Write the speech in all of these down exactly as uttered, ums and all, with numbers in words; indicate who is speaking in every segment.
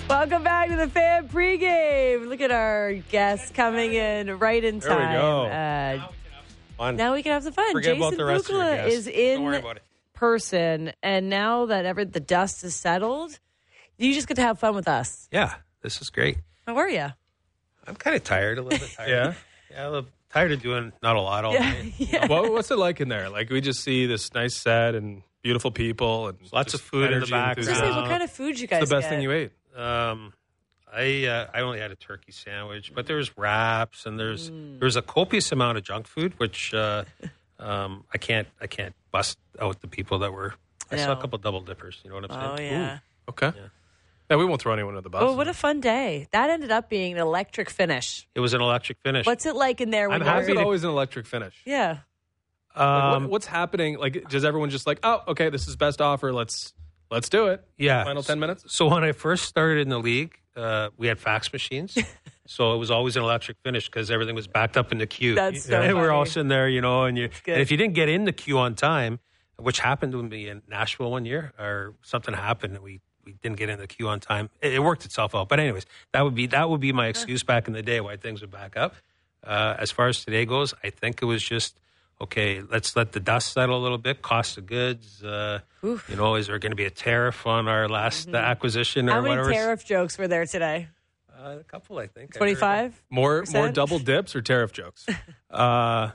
Speaker 1: Welcome back to the Fan Pregame. Look at our guests coming in right in
Speaker 2: There we
Speaker 1: time.
Speaker 2: go.
Speaker 1: Uh,
Speaker 2: Fun.
Speaker 1: now we can have some fun.
Speaker 2: Forget
Speaker 1: Jason
Speaker 2: about the rest of your
Speaker 1: Bukala
Speaker 2: guests.
Speaker 1: is in
Speaker 2: Don't worry about it.
Speaker 1: person, and now that ever the dust is settled, you just get to have fun with us.
Speaker 3: Yeah, this is great.
Speaker 1: How are you?
Speaker 3: I'm kind of tired, a little bit tired.
Speaker 2: Yeah?
Speaker 3: Yeah, a little tired of doing not a lot all
Speaker 1: Yeah,
Speaker 3: day.
Speaker 1: yeah.
Speaker 2: What, what's it like in there? Like, we just see this nice set and beautiful people and
Speaker 3: Lots
Speaker 2: just
Speaker 3: of food in the
Speaker 2: energy and
Speaker 3: back.
Speaker 1: I was gonna say,
Speaker 2: enthusiasm.
Speaker 1: what kind of food you guys
Speaker 2: What's the best
Speaker 1: get?
Speaker 2: thing you ate?
Speaker 3: Um, I uh, I only had a turkey sandwich, but there's wraps and there's
Speaker 1: Mm.
Speaker 3: there's a copious amount of junk food, which uh, um, I can't I can't bust out the people that were. I saw
Speaker 1: No.
Speaker 3: a couple double dippers. You know what I'm
Speaker 1: Oh,
Speaker 3: saying?
Speaker 1: yeah.
Speaker 2: Okay.
Speaker 3: Yeah.
Speaker 2: Yeah, we won't throw anyone under the bus.
Speaker 1: Oh, what a fun day. That ended up being an electric finish.
Speaker 3: It was an electric finish.
Speaker 1: What's it like in there when
Speaker 3: I'm
Speaker 1: you're...
Speaker 2: How's
Speaker 3: happy
Speaker 2: it
Speaker 3: to-
Speaker 2: always an electric finish?
Speaker 1: Yeah.
Speaker 2: Like,
Speaker 3: Um,
Speaker 2: what, what's happening? Like, does everyone just like, oh, okay, this is best offer. Let's let's do it.
Speaker 3: Yeah.
Speaker 2: Final ten minutes.
Speaker 3: So when I first started in the league, uh, we had fax machines. So it was always an electric finish because everything was backed up in the queue.
Speaker 1: That's so
Speaker 3: and we're all
Speaker 1: funny.
Speaker 3: sitting there, you know, and you
Speaker 1: good.
Speaker 3: and if you didn't get in the queue on time, which happened to me in Nashville one year, or something happened and we, we didn't get in the queue on time, it, it worked itself out. But anyways, that would be that would be my excuse back in the day why things would back up. Uh, as far as today goes, I think it was just okay. Let's let the dust settle a little bit. Cost of goods. Uh, you know, is there going to be a tariff on our last uh, acquisition or
Speaker 1: How many
Speaker 3: whatever?
Speaker 1: tariff jokes were there today?
Speaker 3: Uh, a couple, I think. I heard.
Speaker 1: twenty-five?
Speaker 2: More
Speaker 1: Percent?
Speaker 2: more double dips or tariff jokes?
Speaker 3: Uh,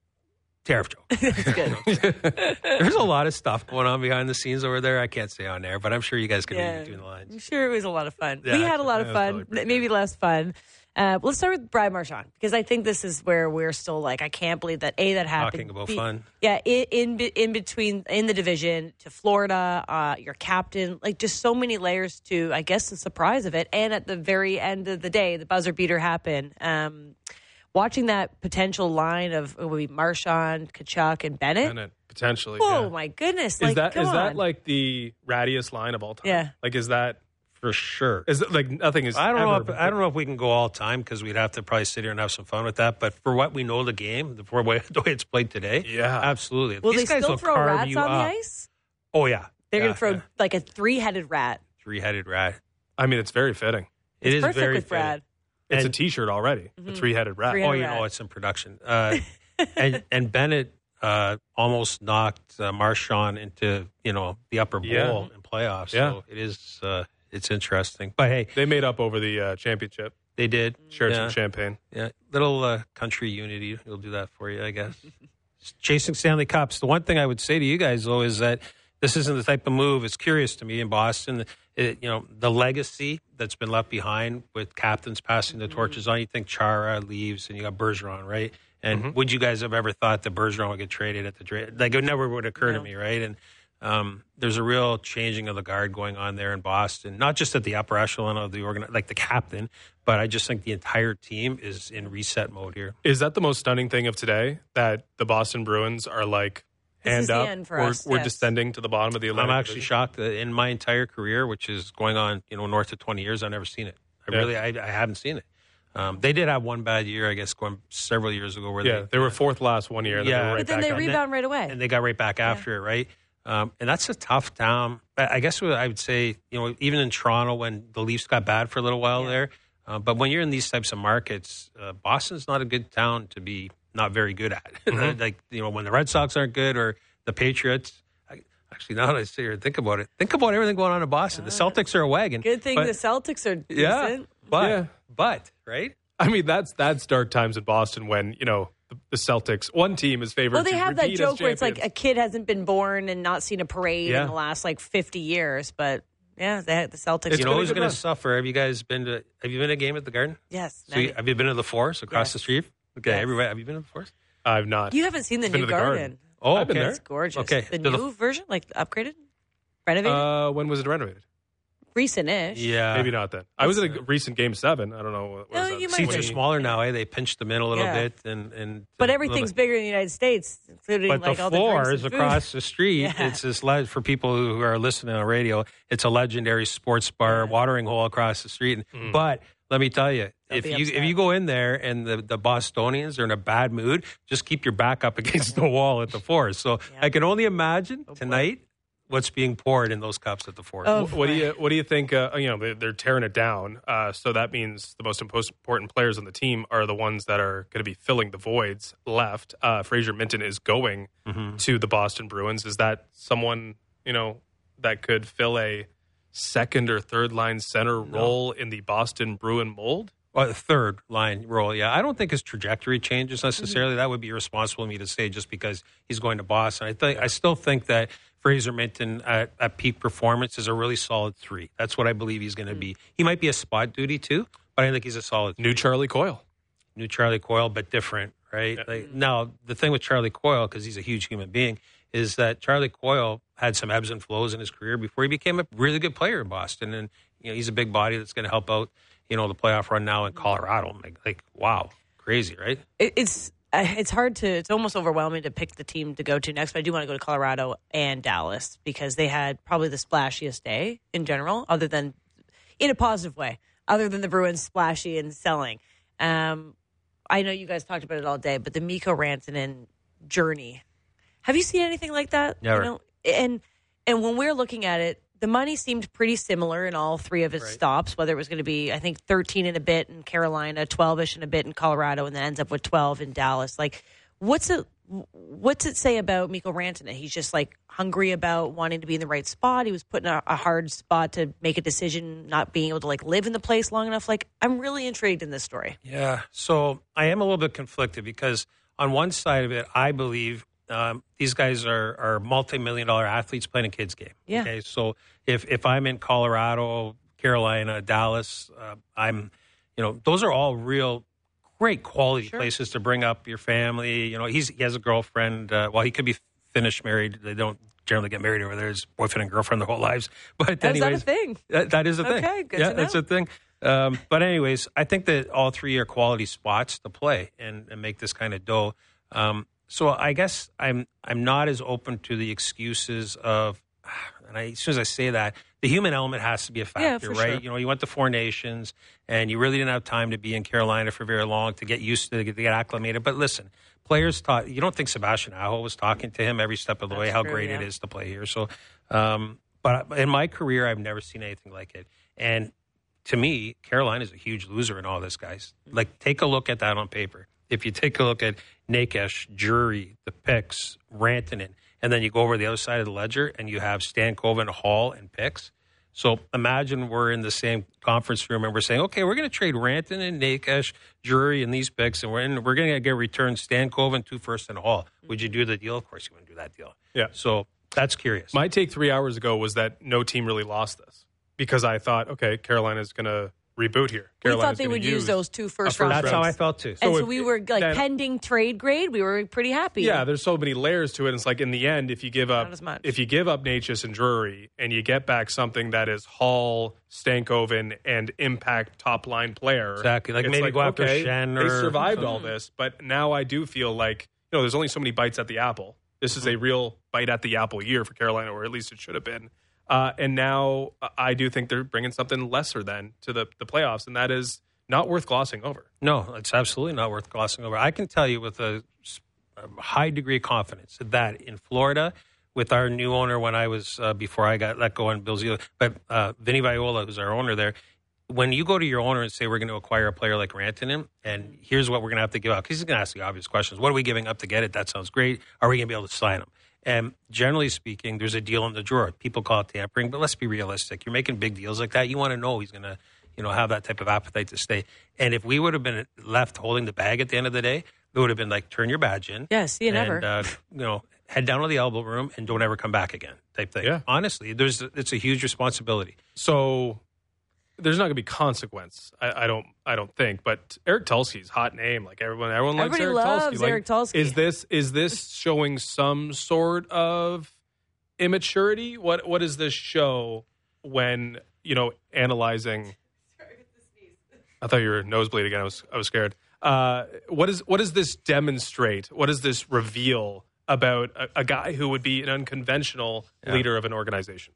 Speaker 3: tariff joke.
Speaker 1: That's good.
Speaker 3: There's a lot of stuff going on behind the scenes over there. I can't say on air, but I'm sure you guys can
Speaker 1: Yeah.
Speaker 3: read between the
Speaker 1: I'm
Speaker 3: lines.
Speaker 1: sure it was a lot of fun.
Speaker 3: Yeah,
Speaker 1: we had a lot of
Speaker 2: yeah, it was
Speaker 1: fun,
Speaker 2: probably pretty
Speaker 1: maybe less fun. Uh, let's start with Brad Marchand because I think this is where we're still like, I can't believe that A, that happened.
Speaker 3: Talking about
Speaker 1: B,
Speaker 3: fun.
Speaker 1: Yeah, in, in be- in between, in the division to Florida, uh, your captain, like just so many layers to, I guess, the surprise of it. And at the very end of the day, the buzzer beater happened. Um, watching that potential line of it would be Marchand, Kachuk, and Bennett.
Speaker 2: Bennett, potentially.
Speaker 1: Oh
Speaker 2: yeah.
Speaker 1: my goodness!
Speaker 2: Is
Speaker 1: Like,
Speaker 2: that
Speaker 1: come
Speaker 2: is that
Speaker 1: on.
Speaker 2: like the rattiest line of all time?
Speaker 1: Yeah.
Speaker 2: Like, is that
Speaker 3: For sure.
Speaker 2: is it, like nothing is?
Speaker 3: I don't
Speaker 2: ever,
Speaker 3: know. If, I don't know if we can go all time because we'd have to probably sit here and have some fun with that. But for what we know of the game, the way, the way it's played today,
Speaker 2: Yeah.
Speaker 3: absolutely.
Speaker 1: Will
Speaker 3: These
Speaker 1: they
Speaker 3: guys
Speaker 1: still
Speaker 3: will
Speaker 1: throw
Speaker 3: carve
Speaker 1: rats
Speaker 3: you
Speaker 1: on the
Speaker 3: up.
Speaker 1: ice?
Speaker 3: Oh yeah,
Speaker 1: They're
Speaker 3: yeah,
Speaker 1: gonna throw
Speaker 3: yeah.
Speaker 1: like a three-headed rat.
Speaker 3: three-headed rat.
Speaker 2: I mean, it's very fitting.
Speaker 3: It
Speaker 1: It's
Speaker 3: is
Speaker 1: perfect
Speaker 3: very
Speaker 1: with
Speaker 3: fitting.
Speaker 1: Brad.
Speaker 2: It's
Speaker 3: And-
Speaker 2: a T-shirt already. A three-headed rat.
Speaker 1: Three-headed
Speaker 3: Oh, you
Speaker 1: rat.
Speaker 3: know, it's in production. Uh, and and Bennett uh, almost knocked uh, Marchand into you know the upper bowl
Speaker 2: Yeah.
Speaker 3: in playoffs.
Speaker 2: Yeah.
Speaker 3: So it is uh, it's interesting. But hey,
Speaker 2: They made up over the uh, championship.
Speaker 3: they did
Speaker 2: Shared
Speaker 3: yeah.
Speaker 2: some champagne.
Speaker 3: Yeah, little uh, country unity will do that for you, I guess. Chasing Stanley Cups. The one thing I would say to you guys though is that this isn't the type of move. It's curious to me in Boston. It, you know, the legacy that's been left behind with captains passing the torches on. You think Chara leaves, and you got Bergeron, right? And would you guys have ever thought that Bergeron would get traded at the trade? Like it never would occur
Speaker 1: No.
Speaker 3: to me, right? And um, there's a real changing of the guard going on there in Boston, not just at the upper echelon of the organ, like the captain, but I just think the entire team is in reset mode here.
Speaker 2: Is that the most stunning thing of today? That the Boston Bruins are like
Speaker 1: This
Speaker 2: hand
Speaker 1: is the
Speaker 2: up.
Speaker 1: end for
Speaker 2: we're
Speaker 1: us,
Speaker 2: we're
Speaker 1: yes.
Speaker 2: descending to the bottom of the
Speaker 3: I'm
Speaker 2: Atlantic
Speaker 3: actually
Speaker 2: Division.
Speaker 3: shocked that in my entire career, which is going on, you know, north of twenty years, I've never seen it. I
Speaker 2: Yeah.
Speaker 3: really, I, I haven't seen it. Um, they did have one bad year, I guess, going several years ago where
Speaker 2: Yeah,
Speaker 3: they,
Speaker 2: they were fourth last one year. And
Speaker 3: Yeah.
Speaker 2: then they were right
Speaker 1: But then
Speaker 2: back
Speaker 1: they
Speaker 2: up.
Speaker 1: rebound right away.
Speaker 3: and they got right back after it, right? Um, and that's a tough town. I I guess what I would say, you know, even in Toronto when the Leafs got bad for a little while
Speaker 1: Yeah.
Speaker 3: there, uh, but when you're in these types of markets, uh, Boston's not a good town to be not very good at.
Speaker 2: Mm-hmm.
Speaker 3: Like, you know, when the Red Sox aren't good or the Patriots. I, actually, now that I sit here and think about it, think about everything going on in Boston. The Celtics are a wagon.
Speaker 1: Good thing
Speaker 3: but-
Speaker 1: the Celtics are decent.
Speaker 3: Yeah, but,
Speaker 2: Yeah.
Speaker 3: but, right?
Speaker 2: I mean, that's that's dark times in Boston when you know the, the Celtics. One team is favored.
Speaker 1: Well, they
Speaker 2: to
Speaker 1: have that
Speaker 2: repeat as
Speaker 1: joke where it's like a
Speaker 2: champions.
Speaker 1: kid hasn't been born and not seen a parade
Speaker 2: Yeah.
Speaker 1: in the last like fifty years. But yeah, they had the Celtics.
Speaker 2: It's
Speaker 3: You
Speaker 2: been
Speaker 3: know
Speaker 2: a
Speaker 3: who's
Speaker 2: good
Speaker 3: going
Speaker 2: run.
Speaker 3: to suffer? Have you guys been to, have you been to a game at the Garden?
Speaker 1: yes.
Speaker 3: So you,
Speaker 1: many.
Speaker 3: have you been to the Forest across
Speaker 1: Yes.
Speaker 3: the street? Okay,
Speaker 1: Yes.
Speaker 3: everybody, have you been to the Forest?
Speaker 2: I've not.
Speaker 1: You haven't seen the
Speaker 2: Been
Speaker 1: new
Speaker 2: to the
Speaker 1: garden.
Speaker 2: Garden.
Speaker 3: Oh,
Speaker 2: I've been
Speaker 3: okay.
Speaker 2: there.
Speaker 1: It's gorgeous.
Speaker 3: Okay.
Speaker 1: The
Speaker 3: To the-
Speaker 1: new version, like upgraded, renovated,
Speaker 2: Uh, when was it renovated?
Speaker 1: recent-ish.
Speaker 3: Yeah.
Speaker 2: Maybe not then. I was at a recent game seven. I don't know. What, what
Speaker 1: No,
Speaker 2: was that?
Speaker 1: you might
Speaker 3: Seats are
Speaker 1: be.
Speaker 3: smaller now, eh? They pinched them in a little
Speaker 1: Yeah.
Speaker 3: bit. and, and
Speaker 1: But
Speaker 3: a
Speaker 1: everything's
Speaker 3: little bit-
Speaker 1: bigger in the United States, including
Speaker 3: But
Speaker 1: like
Speaker 3: the
Speaker 1: all the
Speaker 3: floor
Speaker 1: drinks
Speaker 3: is
Speaker 1: and food.
Speaker 3: across the street.
Speaker 1: Yeah.
Speaker 3: It's this le- for people who are listening on radio. It's a legendary sports bar, watering hole across the street. But let me tell you,
Speaker 1: They'll
Speaker 3: if
Speaker 1: be
Speaker 3: you
Speaker 1: upset.
Speaker 3: if you go in there and the, the Bostonians are in a bad mood, just keep your back up against the wall at the Forest. So
Speaker 1: Yeah.
Speaker 3: I can only imagine
Speaker 1: Oh, boy.
Speaker 3: tonight what's being poured in those cups at the Ford.
Speaker 1: Oh.
Speaker 2: What do you What do you think? Uh, you know, they, they're tearing it down. Uh, so that means the most important players on the team are the ones that are going to be filling the voids left. Uh, Fraser Minton is going
Speaker 3: Mm-hmm.
Speaker 2: to the Boston Bruins. Is that someone you know that could fill a second or third line center role in the Boston Bruin mold?
Speaker 3: Well, the third line role, yeah. I don't think his trajectory changes necessarily. Mm-hmm. That would be irresponsible of me to say just because he's going to Boston. I think I still think that Fraser Minton at, at peak performance is a really solid three. That's what I believe he's going to mm-hmm. be. He might be a spot duty too, but I think he's a solid three.
Speaker 2: New Charlie Coyle.
Speaker 3: New Charlie Coyle, but different, right? Yeah. Like, now, the thing with Charlie Coyle, because he's a huge human being, is that Charlie Coyle had some ebbs and flows in his career before he became a really good player in Boston. And you know, he's a big body that's going to help out, you know, the playoff run now in Colorado. Like, like wow, crazy, right?
Speaker 1: It, it's uh, it's hard to, it's almost overwhelming to pick the team to go to next, but I do want to go to Colorado and Dallas because they had probably the splashiest day in general, other than, in a positive way, other than the Bruins splashy and selling. Um, I know you guys talked about it all day, but the Mikko Rantanen journey. Have you seen anything like that?
Speaker 3: Never.
Speaker 1: You know? And and when we're looking at it, the money seemed pretty similar in all three of his
Speaker 3: right.
Speaker 1: stops, whether it was going to be, I think, thirteen and a bit in Carolina, twelve-ish and a bit in Colorado, and then ends up with twelve in Dallas. Like, what's it, what's it say about Mikko Rantanen? He's just, like, hungry about wanting to be in the right spot. He was put in a, a hard spot to make a decision, not being able to, like, live in the place long enough. Like, I'm really intrigued in this story.
Speaker 3: Yeah, so I am a little bit conflicted because on one side of it, I believe Um, these guys are, are multi-million dollar athletes playing a kid's game.
Speaker 1: Yeah.
Speaker 3: Okay. So if, if I'm in Colorado, Carolina, Dallas, uh, I'm, you know, those are all real great quality
Speaker 1: Sure.
Speaker 3: places to bring up your family. You know, he's, he has a girlfriend. Uh, well, he could be Finnish married. They don't generally get married over there. It's boyfriend and girlfriend their whole lives. But anyways,
Speaker 1: Is that a thing?
Speaker 3: That, that is a thing.
Speaker 1: Okay, good
Speaker 3: yeah,
Speaker 1: to know.
Speaker 3: that's a thing. Um, but anyways, I think that all three are quality spots to play and, and make this kind of dough. Um, So I guess I'm I'm not as open to the excuses of, and I, as soon as I say that, the human element has to be a factor,
Speaker 1: Yeah, for
Speaker 3: right?
Speaker 1: sure.
Speaker 3: You know, you went to Four Nations, and you really didn't have time to be in Carolina for very long to get used to it, to get acclimated. But listen, players taught. You don't think Sebastian Aho was talking to him every step of the
Speaker 1: That's
Speaker 3: way how
Speaker 1: true,
Speaker 3: great
Speaker 1: yeah.
Speaker 3: it is to play here. So, um, but in my career, I've never seen anything like it, and to me, Carolina is a huge loser in all this, guys. Like, take a look at that on paper. If you take a look at Nakesh, Jury, the picks, Rantanen, and then you go over the other side of the ledger and you have Stankoven, Hall, and picks. So imagine we're in the same conference room and we're saying, okay, we're going to trade Rantanen, Nakesh, Jury, and these picks, and we're in, we're going to get returned Stankoven, two first, and Hall. Would you do the deal? Of course you wouldn't do that deal.
Speaker 2: Yeah.
Speaker 3: So that's curious.
Speaker 2: My take three hours ago was that no team really lost this because I thought, okay, Carolina's going to reboot here.
Speaker 1: We
Speaker 2: Carolina's
Speaker 1: thought they
Speaker 2: gonna
Speaker 1: would use those two first
Speaker 2: first
Speaker 1: round
Speaker 3: That's
Speaker 1: picks.
Speaker 3: how I felt too.
Speaker 1: And so,
Speaker 2: if-
Speaker 1: we were like
Speaker 2: then-
Speaker 1: pending trade grade. We were pretty happy.
Speaker 2: Yeah, there's so many layers to it. And it's like in the end, if you give up,
Speaker 1: Not as much.
Speaker 2: if you give up Natchez and Drury, and you get back something that is Hall, Stankoven, and impact top line player,
Speaker 3: Exactly. Like
Speaker 2: it's
Speaker 3: maybe go after
Speaker 2: okay,
Speaker 3: Shen
Speaker 2: They
Speaker 3: or
Speaker 2: survived all
Speaker 3: something.
Speaker 2: this, but now I do feel like you know there's only so many bites at the apple. This is a real bite at the apple year for Carolina, or at least it should have been. Uh, and now uh, I do think they're bringing something lesser than to the the playoffs, and that is not worth glossing over.
Speaker 3: No, it's absolutely not worth glossing over. I can tell you with a, a high degree of confidence that in Florida, with our new owner, when I was uh, before I got let go on Bill Zito, but uh, Vinny Viola, who's our owner there, when you go to your owner and say we're going to acquire a player like Rantanen, and here's what we're going to have to give up, because he's going to ask the obvious questions: what are we giving up to get it? That sounds great. Are we going to be able to sign him? And generally speaking, there's a deal in the drawer. People call it tampering, but let's be realistic. You're making big deals like that. You want to know he's going to, you know, have that type of appetite to stay. And if we would have been left holding the bag at the end of the day, it would have been like, turn your badge in.
Speaker 1: Yeah, see you
Speaker 3: and,
Speaker 1: never.
Speaker 3: Uh, you know, head down to the elbow room and don't ever come back again type thing.
Speaker 2: Yeah.
Speaker 3: Honestly, there's it's a huge responsibility.
Speaker 2: So there's not going to be consequence. I, I don't. I don't think. But Eric Tulsky's hot name. Like everyone. Everyone likes
Speaker 1: Everybody
Speaker 2: Eric
Speaker 1: loves
Speaker 2: Tulsky. Like,
Speaker 1: Eric Tulsky.
Speaker 2: Is this is this showing some sort of immaturity? What What does this show when you know analyzing? I thought you were nosebleed again. I was I was scared. Uh, what is what does this demonstrate? What does this reveal about a, a guy who would be an unconventional
Speaker 3: Yeah.
Speaker 2: leader of an organization?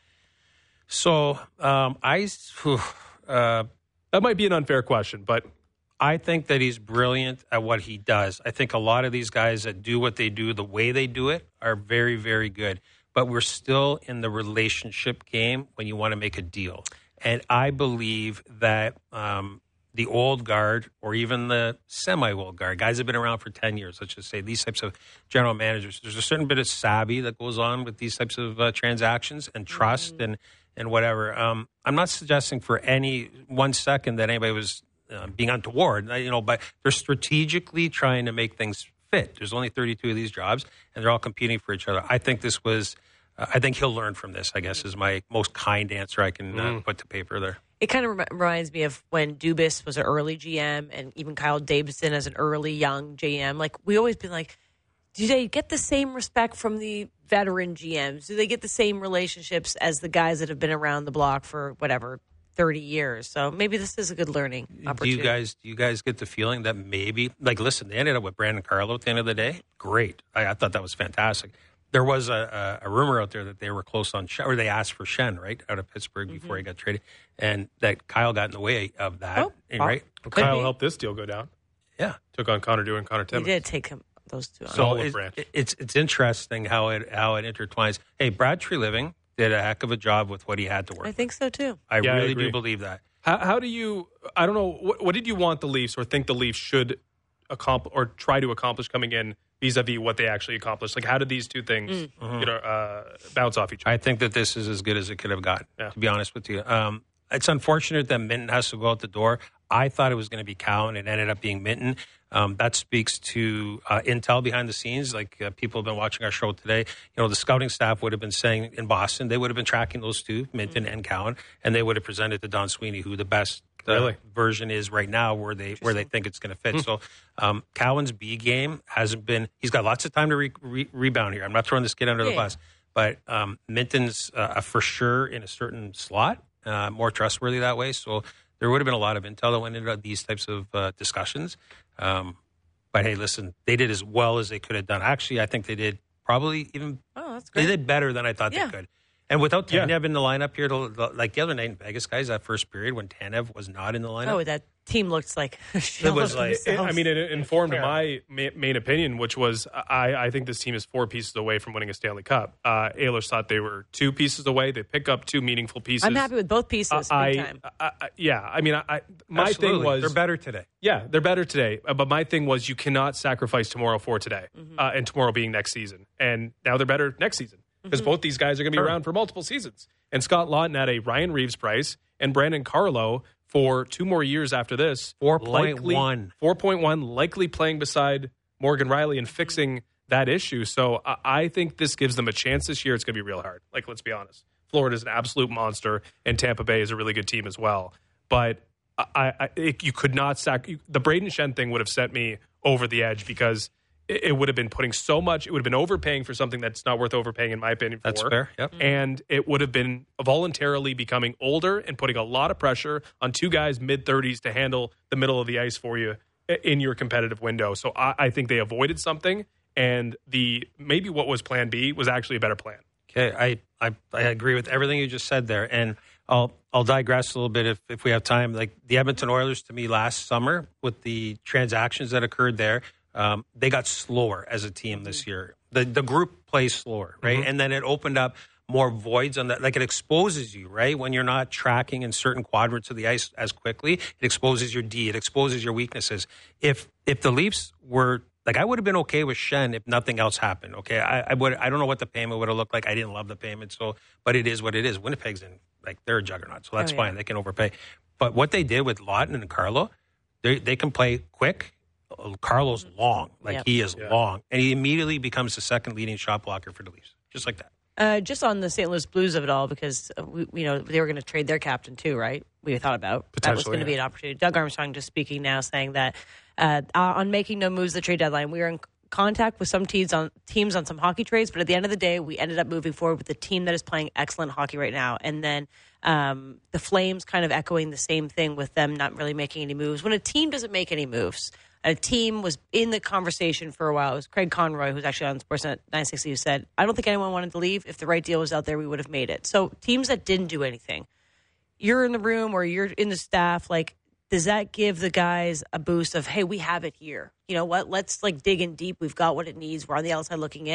Speaker 3: So um, I, whew, uh,
Speaker 2: That might be an unfair question, but
Speaker 3: I think that he's brilliant at what he does. I think a lot of these guys that do what they do, the way they do it, are very, very good. but we're still in the relationship game when you want to make a deal. And I believe that um, the old guard or even the semi-old guard, guys have been around for ten years, let's just say, these types of general managers, there's a certain bit of savvy that goes on with these types of uh, transactions and trust mm-hmm. and, and whatever. Um, I'm not suggesting for any one second that anybody was uh, being untoward, you know, but they're strategically trying to make things fit. There's only thirty-two of these jobs, and they're all competing for each other. I think this was... Uh, I think he'll learn from this, I guess, is my most kind answer I can uh, mm. put to paper there.
Speaker 1: It kind of rem- reminds me of when Dubas was an early G M and even Kyle Davidson as an early young G M. Like, we always been like, do they get the same respect from the veteran G Ms? Do they get the same relationships as the guys that have been around the block for, whatever, thirty years? So maybe this is a good learning opportunity.
Speaker 3: Do you guys do you guys get the feeling that maybe, like, listen, they ended up with Brandon Carlo at the end of the day? Great. I, I thought that was fantastic. There was a, a, a rumor out there that they were close on Shen, or they asked for Shen, right, out of Pittsburgh mm-hmm. before he got traded, and that Kyle got in the way of that,
Speaker 1: oh,
Speaker 3: and, right?
Speaker 2: Well, Kyle helped this deal go down.
Speaker 3: Yeah.
Speaker 2: Took on Connor Dewey and Connor Timmins.
Speaker 1: He did take him, those two on.
Speaker 3: So it, it, it's it's interesting how it how it intertwines. Hey, Brad Treliving did a heck of a job with what he had to work
Speaker 1: I
Speaker 3: with.
Speaker 1: think so, too.
Speaker 3: I
Speaker 2: yeah,
Speaker 3: really
Speaker 2: I
Speaker 3: do believe that.
Speaker 2: How, how do you, I don't know, what, what did you want the Leafs or think the Leafs should accomplish or try to accomplish coming in vis-a-vis what they actually accomplished? Like, how did these two things mm-hmm. you know, uh, bounce off each other?
Speaker 3: I think that this is as good as it could have gotten, yeah. to be honest with you. Um, it's unfortunate that Minton has to go out the door. I thought it was going to be Cowan. It ended up being Minton. Um, that speaks to uh, intel behind the scenes. Like uh, people have been watching our show today. You know, the scouting staff would have been saying in Boston, they would have been tracking those two, Minton mm-hmm. and Cowan, and they would have presented to Don Sweeney who the best uh, really? version is right now, where they where they think it's going to fit. Mm-hmm. So um, Cowan's B game hasn't been. He's got lots of time to re- re- rebound here. I'm not throwing this kid under yeah. the bus, but um, Minton's uh, for sure in a certain slot, uh, more trustworthy that way. So there would have been a lot of intel that went into these types of uh, discussions. Um, but hey, listen, they did as well as they could have done. Actually, I think they did probably even
Speaker 1: oh, that's great.
Speaker 3: They did better than I thought
Speaker 1: yeah.
Speaker 3: they could. And without Tanev
Speaker 2: yeah.
Speaker 3: in the lineup here, to, like the other night in Vegas, guys, that first period when Tanev was not in the lineup.
Speaker 1: Oh, that team looks like
Speaker 3: it was like.
Speaker 2: It, I mean, it informed yeah. my ma- main opinion, which was I, I think this team is four pieces away from winning a Stanley Cup. Uh, Ehlers thought they were two pieces away. They pick up two meaningful pieces.
Speaker 1: I'm happy with both pieces.
Speaker 2: Uh,
Speaker 1: big
Speaker 2: I,
Speaker 1: time.
Speaker 2: I, I, yeah, I mean, I, my
Speaker 3: Absolutely.
Speaker 2: thing was
Speaker 3: they're better today.
Speaker 2: Yeah, they're better today. Uh, but my thing was you cannot sacrifice tomorrow for today, mm-hmm. uh, and tomorrow being next season. And now they're better next season because mm-hmm. both these guys are going to be
Speaker 3: sure.
Speaker 2: around for multiple seasons. And Scott Lawton at a Ryan Reeves price and Brandon Carlo for two more years after this.
Speaker 3: four point one.
Speaker 2: four point one, likely playing beside Morgan Riley and fixing that issue. So I, I think this gives them a chance this year. It's going to be real hard. Like, let's be honest. Florida's an absolute monster, and Tampa Bay is a really good team as well. But I, I, it, you could not sack – the Braden Shen thing would have sent me over the edge because – it would have been putting so much, it would have been overpaying for something that's not worth overpaying, in my opinion. For.
Speaker 3: That's fair, yep.
Speaker 2: And it would have been voluntarily becoming older and putting a lot of pressure on two guys mid-thirties to handle the middle of the ice for you in your competitive window. So I, I think they avoided something, and the maybe what was plan B was actually a better plan.
Speaker 3: Okay, I, I, I agree with everything you just said there, and I'll I'll digress a little bit if, if we have time. Like the Edmonton Oilers, to me, last summer with the transactions that occurred there, Um, they got slower as a team this year. The the group plays slower, right? Mm-hmm. And then it opened up more voids on that. Like it exposes you, right? When you're not tracking in certain quadrants of the ice as quickly, it exposes your D. It exposes your weaknesses. If if the Leafs were like, I would have been okay with Shen if nothing else happened. Okay, I, I would. I don't know what the payment would have looked like. I didn't love the payment, so but it is what it is. Winnipeg's in like they're a juggernaut, so that's oh, yeah. fine. They can overpay. But what they did with Lawton and Carlo, they they can play quick. Carlo's long, like
Speaker 1: yep.
Speaker 3: he is
Speaker 2: yeah.
Speaker 3: long, and he immediately becomes the second leading shot blocker for the Leafs, just like that.
Speaker 1: Uh, just on the Saint Louis Blues of it all, because we, you know they were going to trade their captain too, right? We thought about that was going to
Speaker 2: yeah.
Speaker 1: be an opportunity. Doug Armstrong just speaking now, saying that uh, on making no moves at the trade deadline, we were in contact with some teams on teams on some hockey trades, but at the end of the day, we ended up moving forward with the team that is playing excellent hockey right now, and then. Um, the Flames kind of echoing the same thing with them not really making any moves. When a team doesn't make any moves, a team was in the conversation for a while. It was Craig Conroy, who's actually on Sportsnet nine sixty, who said, I don't think anyone wanted to leave. If the right deal was out there, we would have made it. So teams that didn't do anything, you're in the room or you're in the staff, like, does that give the guys a boost of, hey, we have it here? You know what? Let's, like, dig in deep. We've got what it needs. We're on the outside looking in.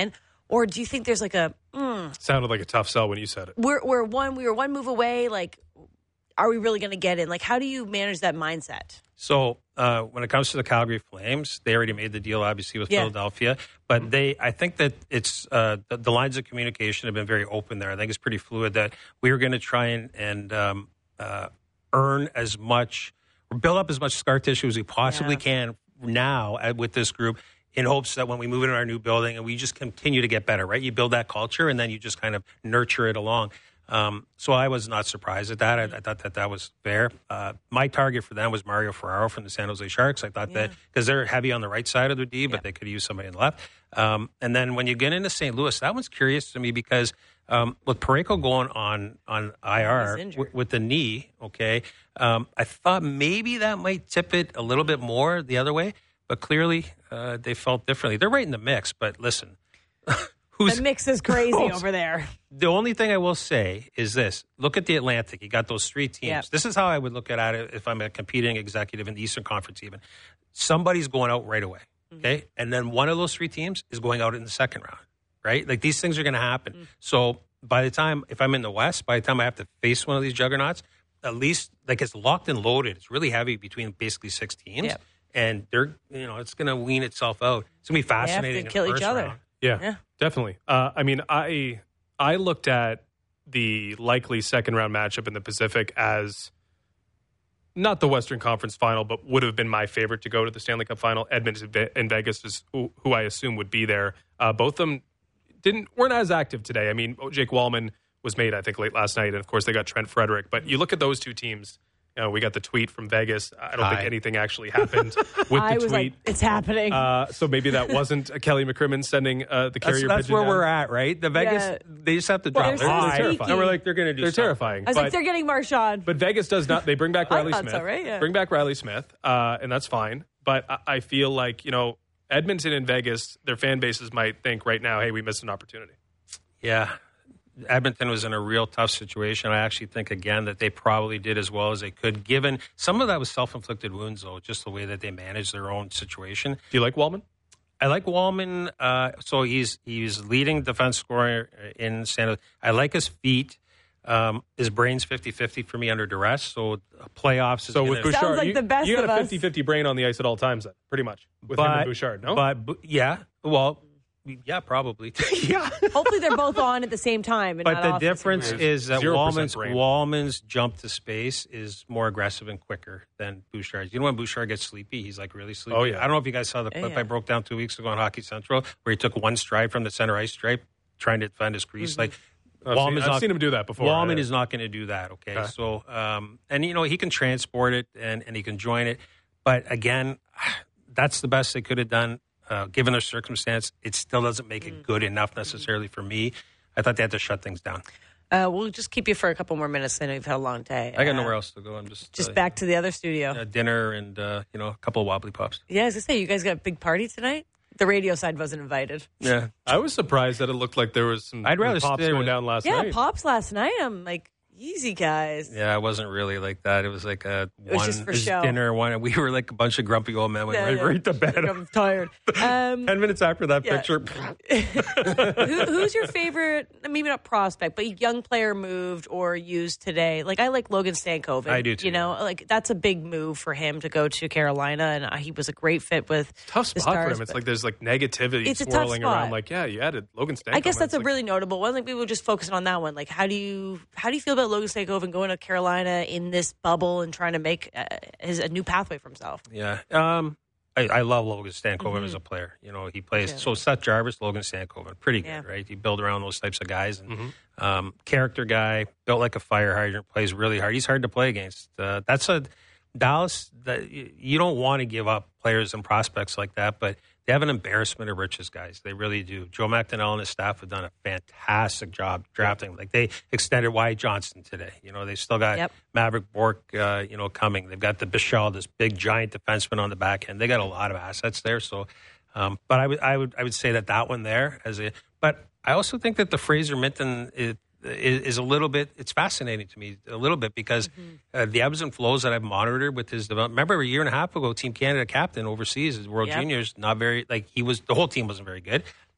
Speaker 1: Or do you think there's like a mm,
Speaker 2: Sounded like a tough sell when you said it.
Speaker 1: we're we're one we were one move away? Like, are we really going to get in? Like, how do you manage that mindset?
Speaker 3: So uh, when it comes to the Calgary Flames, they already made the deal, obviously, with
Speaker 1: Yeah.
Speaker 3: Philadelphia. But they, I think that it's uh, the, the lines of communication have been very open there. I think it's pretty fluid that we were going to try and, and um, uh, earn as much, or build up as much scar tissue as we possibly
Speaker 1: Yeah.
Speaker 3: can now at, with this group, in hopes that when we move into our new building and we just continue to get better, right? You build that culture and then you just kind of nurture it along. Um, so I was not surprised at that. I, I thought that that was fair. Uh, my target for them was Mario Ferraro from the San Jose Sharks. I thought
Speaker 1: Yeah.
Speaker 3: that because they're heavy on the right side of the D, but
Speaker 1: Yeah.
Speaker 3: they could use somebody on the left. Um, and then when you get into Saint Louis, that one's curious to me because um, with Parayko going on on I R
Speaker 1: He's injured.
Speaker 3: with, with the knee, okay, um, I thought maybe that might tip it a little bit more the other way. But clearly, uh, they felt differently. They're right in the mix. But listen, who's
Speaker 1: The mix is crazy
Speaker 3: Oh,
Speaker 1: over there.
Speaker 3: the only thing I will say is this. Look at the Atlantic. You got those three teams.
Speaker 1: Yep.
Speaker 3: This is how I would look at it if I'm a competing executive in the Eastern Conference even. Somebody's going out right away, okay? And then one of those three teams is going out in the second round, right? Like these things are going to happen.
Speaker 1: Mm.
Speaker 3: So by the time, if I'm in the West, by the time I have to face one of these juggernauts, at least like it's locked and loaded. It's really heavy between basically six teams.
Speaker 1: Yep.
Speaker 3: And they're, you know, it's going to wean itself out. It's going to be
Speaker 1: They have to
Speaker 3: fascinating. in the
Speaker 1: kill each
Speaker 3: first
Speaker 1: other.
Speaker 3: round.
Speaker 2: Yeah,
Speaker 1: Yeah.
Speaker 2: definitely. Uh, I mean, I I looked at the likely second round matchup in the Pacific as not the Western Conference Final, but would have been my favorite to go to the Stanley Cup Final. Edmonton and Vegas is who, who I assume would be there. Uh, both of them didn't weren't as active today. I mean, Jake Wallman was made, I think, late last night, and of course they got Trent Frederick. But you look at those two teams. You know, we got the tweet from Vegas. I don't
Speaker 3: Hi.
Speaker 2: think anything actually happened with
Speaker 1: I
Speaker 2: the
Speaker 1: was
Speaker 2: tweet.
Speaker 1: like, it's happening.
Speaker 2: Uh, so maybe that wasn't a Kelly McCrimmon sending uh, the
Speaker 3: That's,
Speaker 2: carrier
Speaker 3: that's
Speaker 2: pigeon
Speaker 3: where
Speaker 2: down.
Speaker 3: we're at, right? The Vegas,
Speaker 1: Yeah.
Speaker 3: they just have to
Speaker 1: Well,
Speaker 3: drop
Speaker 1: they're
Speaker 3: their
Speaker 1: so
Speaker 3: eye.
Speaker 1: sneaky.
Speaker 3: And we're like, they're going to do
Speaker 2: They're
Speaker 3: something.
Speaker 2: terrifying.
Speaker 1: I was
Speaker 2: but,
Speaker 1: like, they're getting Marchand.
Speaker 2: but Vegas does not. They bring back
Speaker 1: I
Speaker 2: Riley
Speaker 1: thought
Speaker 2: Smith.
Speaker 1: so, right? Yeah.
Speaker 2: Bring back Riley Smith, uh, and that's fine. But I, I feel like, you know, Edmonton and Vegas, their fan bases might think right now, hey, we missed an opportunity.
Speaker 3: Yeah. Edmonton was in a real tough situation. I actually think, again, that they probably did as well as they could, given some of that was self-inflicted wounds, though, just the way that they managed their own situation.
Speaker 2: Do you like Wallman?
Speaker 3: I like Wallman. Uh, so he's he's leading defense scorer in San Jose. I like his feet. Um, his brain's fifty-fifty for me under duress. So playoffs is
Speaker 2: So with
Speaker 3: gonna-
Speaker 2: Bouchard,
Speaker 1: Sounds like
Speaker 2: you,
Speaker 1: the best
Speaker 2: you got
Speaker 1: of
Speaker 2: a
Speaker 1: us.
Speaker 2: fifty-fifty brain on the ice at all times, then, pretty much, with him and Bouchard, no?
Speaker 3: But, but yeah, well, yeah, probably. yeah.
Speaker 1: Hopefully they're both on at the same time. And
Speaker 3: But
Speaker 1: not
Speaker 3: the
Speaker 1: off at the same
Speaker 3: difference
Speaker 1: time.
Speaker 3: is that
Speaker 2: zero percent
Speaker 3: Wallman's,
Speaker 2: brain.
Speaker 3: Wallman's jump to space is more aggressive and quicker than Bouchard's. You know when Bouchard gets sleepy, he's like really sleepy.
Speaker 2: Oh, yeah.
Speaker 3: I don't know if you guys saw the
Speaker 1: Yeah,
Speaker 3: clip
Speaker 1: yeah.
Speaker 3: I broke down two weeks ago on Hockey Central where he took one stride from the center ice stripe trying to defend his crease. Like
Speaker 2: I've,
Speaker 3: Wallman's
Speaker 2: seen, I've
Speaker 3: not-
Speaker 2: seen him do that before.
Speaker 3: Wallman
Speaker 2: Uh,
Speaker 3: is not going to do that, okay?
Speaker 2: Okay.
Speaker 3: So, um, and, you know, he can transport it and, and he can join it. But, again, that's the best they could have done. Uh, given their circumstance, it still doesn't make it good enough necessarily for me. I thought they had to shut things down.
Speaker 1: Uh, we'll just keep you for a couple more minutes. I know you've had a long day.
Speaker 3: I got
Speaker 1: Uh,
Speaker 3: nowhere else to go. I'm just
Speaker 1: Just
Speaker 3: uh,
Speaker 1: back to the other studio.
Speaker 3: uh, dinner and uh, you know a couple of wobbly pops.
Speaker 1: Yeah, I was going to say, you guys got a big party tonight? The radio side wasn't invited.
Speaker 3: Yeah,
Speaker 2: I was surprised that it looked like there was some
Speaker 3: I'd rather
Speaker 2: pops
Speaker 3: stay
Speaker 2: going
Speaker 3: with-
Speaker 2: down last
Speaker 1: Yeah,
Speaker 2: night.
Speaker 1: Pops last night. I'm like, easy, guys.
Speaker 3: yeah. It wasn't really like that. It was like a
Speaker 1: was
Speaker 3: one
Speaker 1: just for
Speaker 3: this
Speaker 1: show.
Speaker 3: dinner. One we were like a bunch of grumpy old men. Went
Speaker 1: Yeah,
Speaker 3: right,
Speaker 1: yeah.
Speaker 3: right to bed.
Speaker 1: I'm tired. Um,
Speaker 3: Ten minutes after that
Speaker 1: Yeah.
Speaker 3: picture.
Speaker 1: who, who's your favorite, maybe not prospect, but young player moved or used today? Like, I like Logan Stankoven.
Speaker 3: I do too.
Speaker 1: You know, like that's a big move for him to go to Carolina, and uh, he was a great fit with
Speaker 2: Tough
Speaker 1: the
Speaker 2: spot for
Speaker 1: Stars,
Speaker 2: him. It's
Speaker 1: but-
Speaker 2: like there's like negativity
Speaker 1: It's a tough
Speaker 2: swirling
Speaker 1: spot.
Speaker 2: around. Like, yeah, you added Logan Stankoven.
Speaker 1: I guess that's
Speaker 2: It's
Speaker 1: a
Speaker 2: like,
Speaker 1: really notable one. Like we were just focusing on that one. Like, how do you how do you feel about Logan Stankoven going to Carolina in this bubble and trying to make uh, his a new pathway for himself?
Speaker 3: Yeah. Um, I, I love Logan Stankoven
Speaker 1: Mm-hmm.
Speaker 3: as a player. You know, he plays.
Speaker 1: Yeah.
Speaker 3: So Seth Jarvis, Logan Stankoven, pretty good,
Speaker 1: Yeah.
Speaker 3: right? He built around those types of guys and
Speaker 2: Mm-hmm.
Speaker 3: um, character guy, built like a fire hydrant, plays really hard. He's hard to play against. Uh, that's a Dallas. That y- you don't want to give up players and prospects like that, but they have an embarrassment of riches, guys. They really do. Joe McDonnell and his staff have done a fantastic job drafting. Like they extended Wyatt Johnston today. You know, they still got
Speaker 1: Yep.
Speaker 3: Maverick Bork, uh, you know, coming. They've got the Bichelle, this big giant defenseman on the back end. They got a lot of assets there. So, um, but I would, I would, I would say that that one there as a. But I also think that the Fraser Minton is, is, is a little bit. It's fascinating to me a little bit because uh, the ebbs and flows that I've monitored with his development. Remember a year and a half ago, Team Canada captain overseas, his World
Speaker 1: Yep.
Speaker 3: Juniors, not very like he was. The whole team wasn't very good.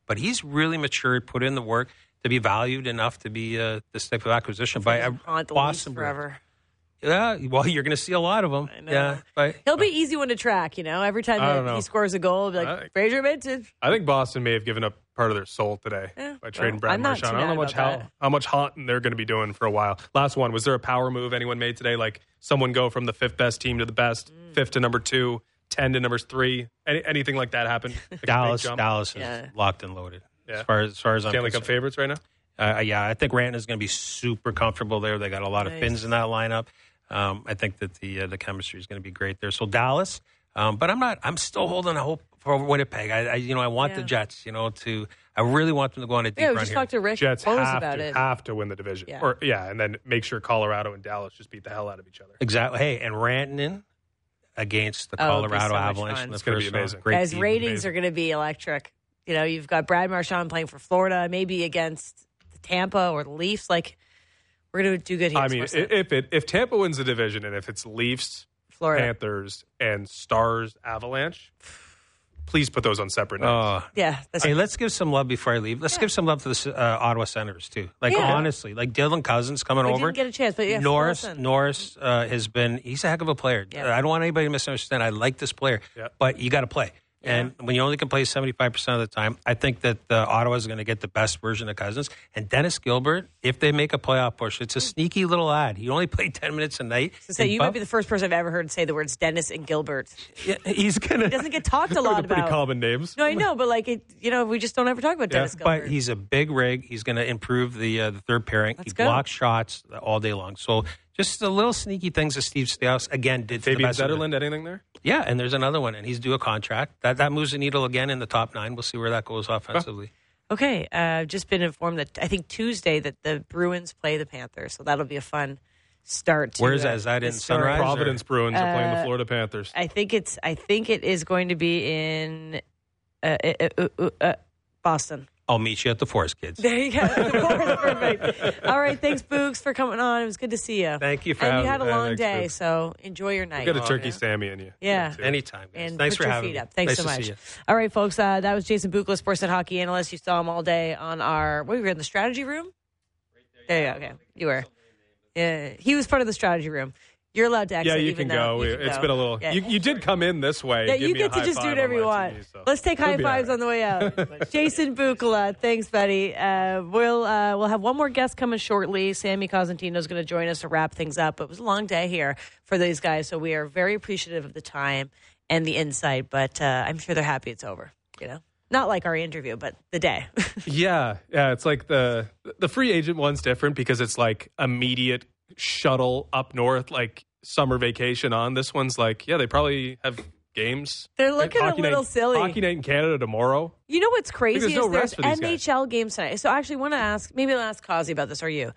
Speaker 3: but he's really matured, put in the work to be valued enough to be uh, this type of acquisition by a
Speaker 1: Haunt the
Speaker 3: Boston
Speaker 1: Leafs
Speaker 3: Bruins.
Speaker 1: forever.
Speaker 3: Yeah, well, you're going to see a lot of them.
Speaker 1: I know.
Speaker 3: Yeah, but
Speaker 1: He'll be easy one to track, you know. Every time
Speaker 2: I don't
Speaker 1: that
Speaker 2: know.
Speaker 1: he scores a goal, he'll be
Speaker 2: I-
Speaker 1: like, Fraser Minton.
Speaker 2: I think Boston may have given up part of their soul today
Speaker 1: Yeah,
Speaker 2: by trading
Speaker 1: well,
Speaker 2: Brad
Speaker 1: I'm not
Speaker 2: Marchand.
Speaker 1: too
Speaker 2: I don't know
Speaker 1: mad
Speaker 2: much
Speaker 1: about
Speaker 2: how,
Speaker 1: that.
Speaker 2: how much haunting they're going to be doing for a while. Last one, was there a power move anyone made today? Like someone go from the fifth best team to the best,
Speaker 1: Mm.
Speaker 2: fifth to number two, ten to number three? Any, anything like that happen? Like a big
Speaker 3: Dallas,
Speaker 2: jump?
Speaker 3: Dallas is
Speaker 1: Yeah.
Speaker 3: locked and loaded.
Speaker 2: Yeah.
Speaker 3: As far as, as far as I'm
Speaker 2: Stanley Cup
Speaker 3: concerned.
Speaker 2: favorites right now?
Speaker 3: Uh, yeah, I think Ranton is going to be super comfortable there. They got a lot of
Speaker 1: Nice.
Speaker 3: Finns in that lineup. Um, I think that the uh, the chemistry is going to be great there. So Dallas, um, but I'm not. I'm still holding a hope for Winnipeg. I, I you know, I want the
Speaker 1: Yeah.
Speaker 3: Jets. You know, to I really want them to go on a deep
Speaker 1: Yeah, we
Speaker 3: run
Speaker 1: just
Speaker 3: here.
Speaker 1: talked to Rick
Speaker 2: Jets
Speaker 1: Bose
Speaker 2: have
Speaker 1: about
Speaker 2: to,
Speaker 1: it.
Speaker 2: have to win the division.
Speaker 1: Yeah.
Speaker 2: Or yeah, and then make sure Colorado and Dallas just beat the hell out of each other.
Speaker 3: Exactly. Hey, and Rantanen against the
Speaker 1: Oh, it'll be
Speaker 3: Colorado
Speaker 1: so much
Speaker 3: Avalanche.
Speaker 1: fun.
Speaker 3: in the
Speaker 2: It's gonna be
Speaker 3: first round.
Speaker 2: amazing.
Speaker 3: Great
Speaker 1: Guys,
Speaker 3: team.
Speaker 1: ratings
Speaker 2: amazing.
Speaker 1: are going to be electric. You know, you've got Brad Marchand playing for Florida, maybe against Tampa or the Leafs. Like, we're going to do good here.
Speaker 2: I mean,
Speaker 1: Sportsnet.
Speaker 2: if it if Tampa wins the division and if it's Leafs,
Speaker 1: Florida.
Speaker 2: Panthers, and Stars Avalanche, please put those on separate nights.
Speaker 3: Oh.
Speaker 1: Yeah. That's
Speaker 3: Hey, let's give some love before I leave. Let's
Speaker 1: Yeah.
Speaker 3: give some love to the uh, Ottawa Senators too. Like
Speaker 1: Yeah.
Speaker 3: honestly, like Dylan Cousins coming
Speaker 1: we
Speaker 3: over.
Speaker 1: didn't get a chance, but yeah,
Speaker 3: Norris
Speaker 1: Wilson.
Speaker 3: Norris uh, has been he's a heck of a player.
Speaker 1: Yeah.
Speaker 3: I don't want anybody to misunderstand. I like this player,
Speaker 2: Yeah.
Speaker 3: but you got to play. And when you only can play seventy-five percent of the time, I think that uh, Ottawa is going to get the best version of Cousins. And Dennis Gilbert, if they make a playoff push, it's a sneaky little lad. He only played ten minutes a night.
Speaker 1: So say,
Speaker 3: in
Speaker 1: you
Speaker 3: Buff-
Speaker 1: might be the first person I've ever heard say the words Dennis and Gilbert.
Speaker 3: Yeah, he's going
Speaker 1: He
Speaker 3: to.
Speaker 1: doesn't get talked a
Speaker 2: Those
Speaker 1: lot
Speaker 2: are pretty
Speaker 1: about.
Speaker 2: common names.
Speaker 1: No, I know, but like, it, you know, we just don't ever talk about Dennis Gilbert.
Speaker 3: But he's a big rig. He's going to improve the uh, the third pairing.
Speaker 1: Let's
Speaker 3: he
Speaker 1: go.
Speaker 3: blocks shots all day long. So just the little sneaky things that Steve Staios again did. to the
Speaker 2: Fabian
Speaker 3: best of it.
Speaker 2: Zetterlund, anything there?
Speaker 3: Yeah, and there's another one, and he's due a contract. That that moves the needle again in the top nine. We'll see where that goes offensively.
Speaker 1: Okay, uh, I've just been informed that I think Tuesday that the Bruins play the Panthers, so that'll be a fun start. To,
Speaker 3: Where is
Speaker 1: uh,
Speaker 3: that? Is that in
Speaker 1: this story.
Speaker 3: Sunrise?
Speaker 2: Providence Bruins are playing the
Speaker 1: Uh,
Speaker 2: Florida Panthers.
Speaker 1: I think it's. I think it is going to be in uh, uh, uh, uh, uh, Boston.
Speaker 3: I'll meet you at the Forest, kids.
Speaker 1: There you go. The board's perfect. All right, thanks, Boogs, for coming on. It was good to see you.
Speaker 3: Thank you for
Speaker 1: And
Speaker 3: having
Speaker 1: you had a
Speaker 3: me.
Speaker 1: long
Speaker 2: thanks,
Speaker 1: day,
Speaker 2: Boogs.
Speaker 1: so enjoy your night.
Speaker 2: Got a
Speaker 3: Oh,
Speaker 2: turkey
Speaker 3: yeah.
Speaker 2: Sammy in you.
Speaker 1: Yeah.
Speaker 2: too.
Speaker 3: Anytime, guys.
Speaker 1: And
Speaker 3: Thanks
Speaker 1: put
Speaker 3: for
Speaker 1: your
Speaker 3: having
Speaker 1: feet
Speaker 3: me.
Speaker 1: up. Thanks
Speaker 3: nice
Speaker 1: so
Speaker 3: to
Speaker 1: much.
Speaker 3: see you.
Speaker 1: All right, folks. Uh, that was Jason Bukla, Sportsnet hockey analyst. You saw him all day on our. What, we were in the strategy room? There you go. Okay. You were. Yeah. He was part of the strategy room. You're allowed to exit.
Speaker 2: Yeah, you
Speaker 1: even
Speaker 2: can
Speaker 1: though-
Speaker 2: go.
Speaker 1: you can
Speaker 2: It's
Speaker 1: go.
Speaker 2: been a little.
Speaker 1: Yeah.
Speaker 2: You, you did come in this way.
Speaker 1: Yeah,
Speaker 2: Give
Speaker 1: you
Speaker 2: me a
Speaker 1: get to
Speaker 2: high
Speaker 1: just do
Speaker 2: five
Speaker 1: whatever
Speaker 2: on
Speaker 1: you
Speaker 2: my
Speaker 1: want.
Speaker 2: T V, so
Speaker 1: Let's take
Speaker 2: it'll
Speaker 1: high
Speaker 2: be all
Speaker 1: fives
Speaker 2: right.
Speaker 1: on the way out. Jason Bukala, thanks, buddy. Uh, we'll uh, we'll have one more guest coming shortly. Sammy Cosentino is going to join us to wrap things up. It was a long day here for these guys, so we are very appreciative of the time and the insight. But uh, I'm sure they're happy it's over. You know, not like our interview, but the day.
Speaker 2: Yeah, yeah. It's like the the free agent one's different because it's like immediate shuttle up north, like summer vacation on. This one's like, yeah, they probably have games.
Speaker 1: They're looking a
Speaker 2: Hockey
Speaker 1: little
Speaker 2: night,
Speaker 1: silly.
Speaker 2: Hockey night in Canada tomorrow.
Speaker 1: You know what's crazy
Speaker 2: there's
Speaker 1: is
Speaker 2: no
Speaker 1: there's
Speaker 2: rest for these
Speaker 1: N H L games tonight. So I actually want to ask, maybe I'll ask Kazi about this, or you.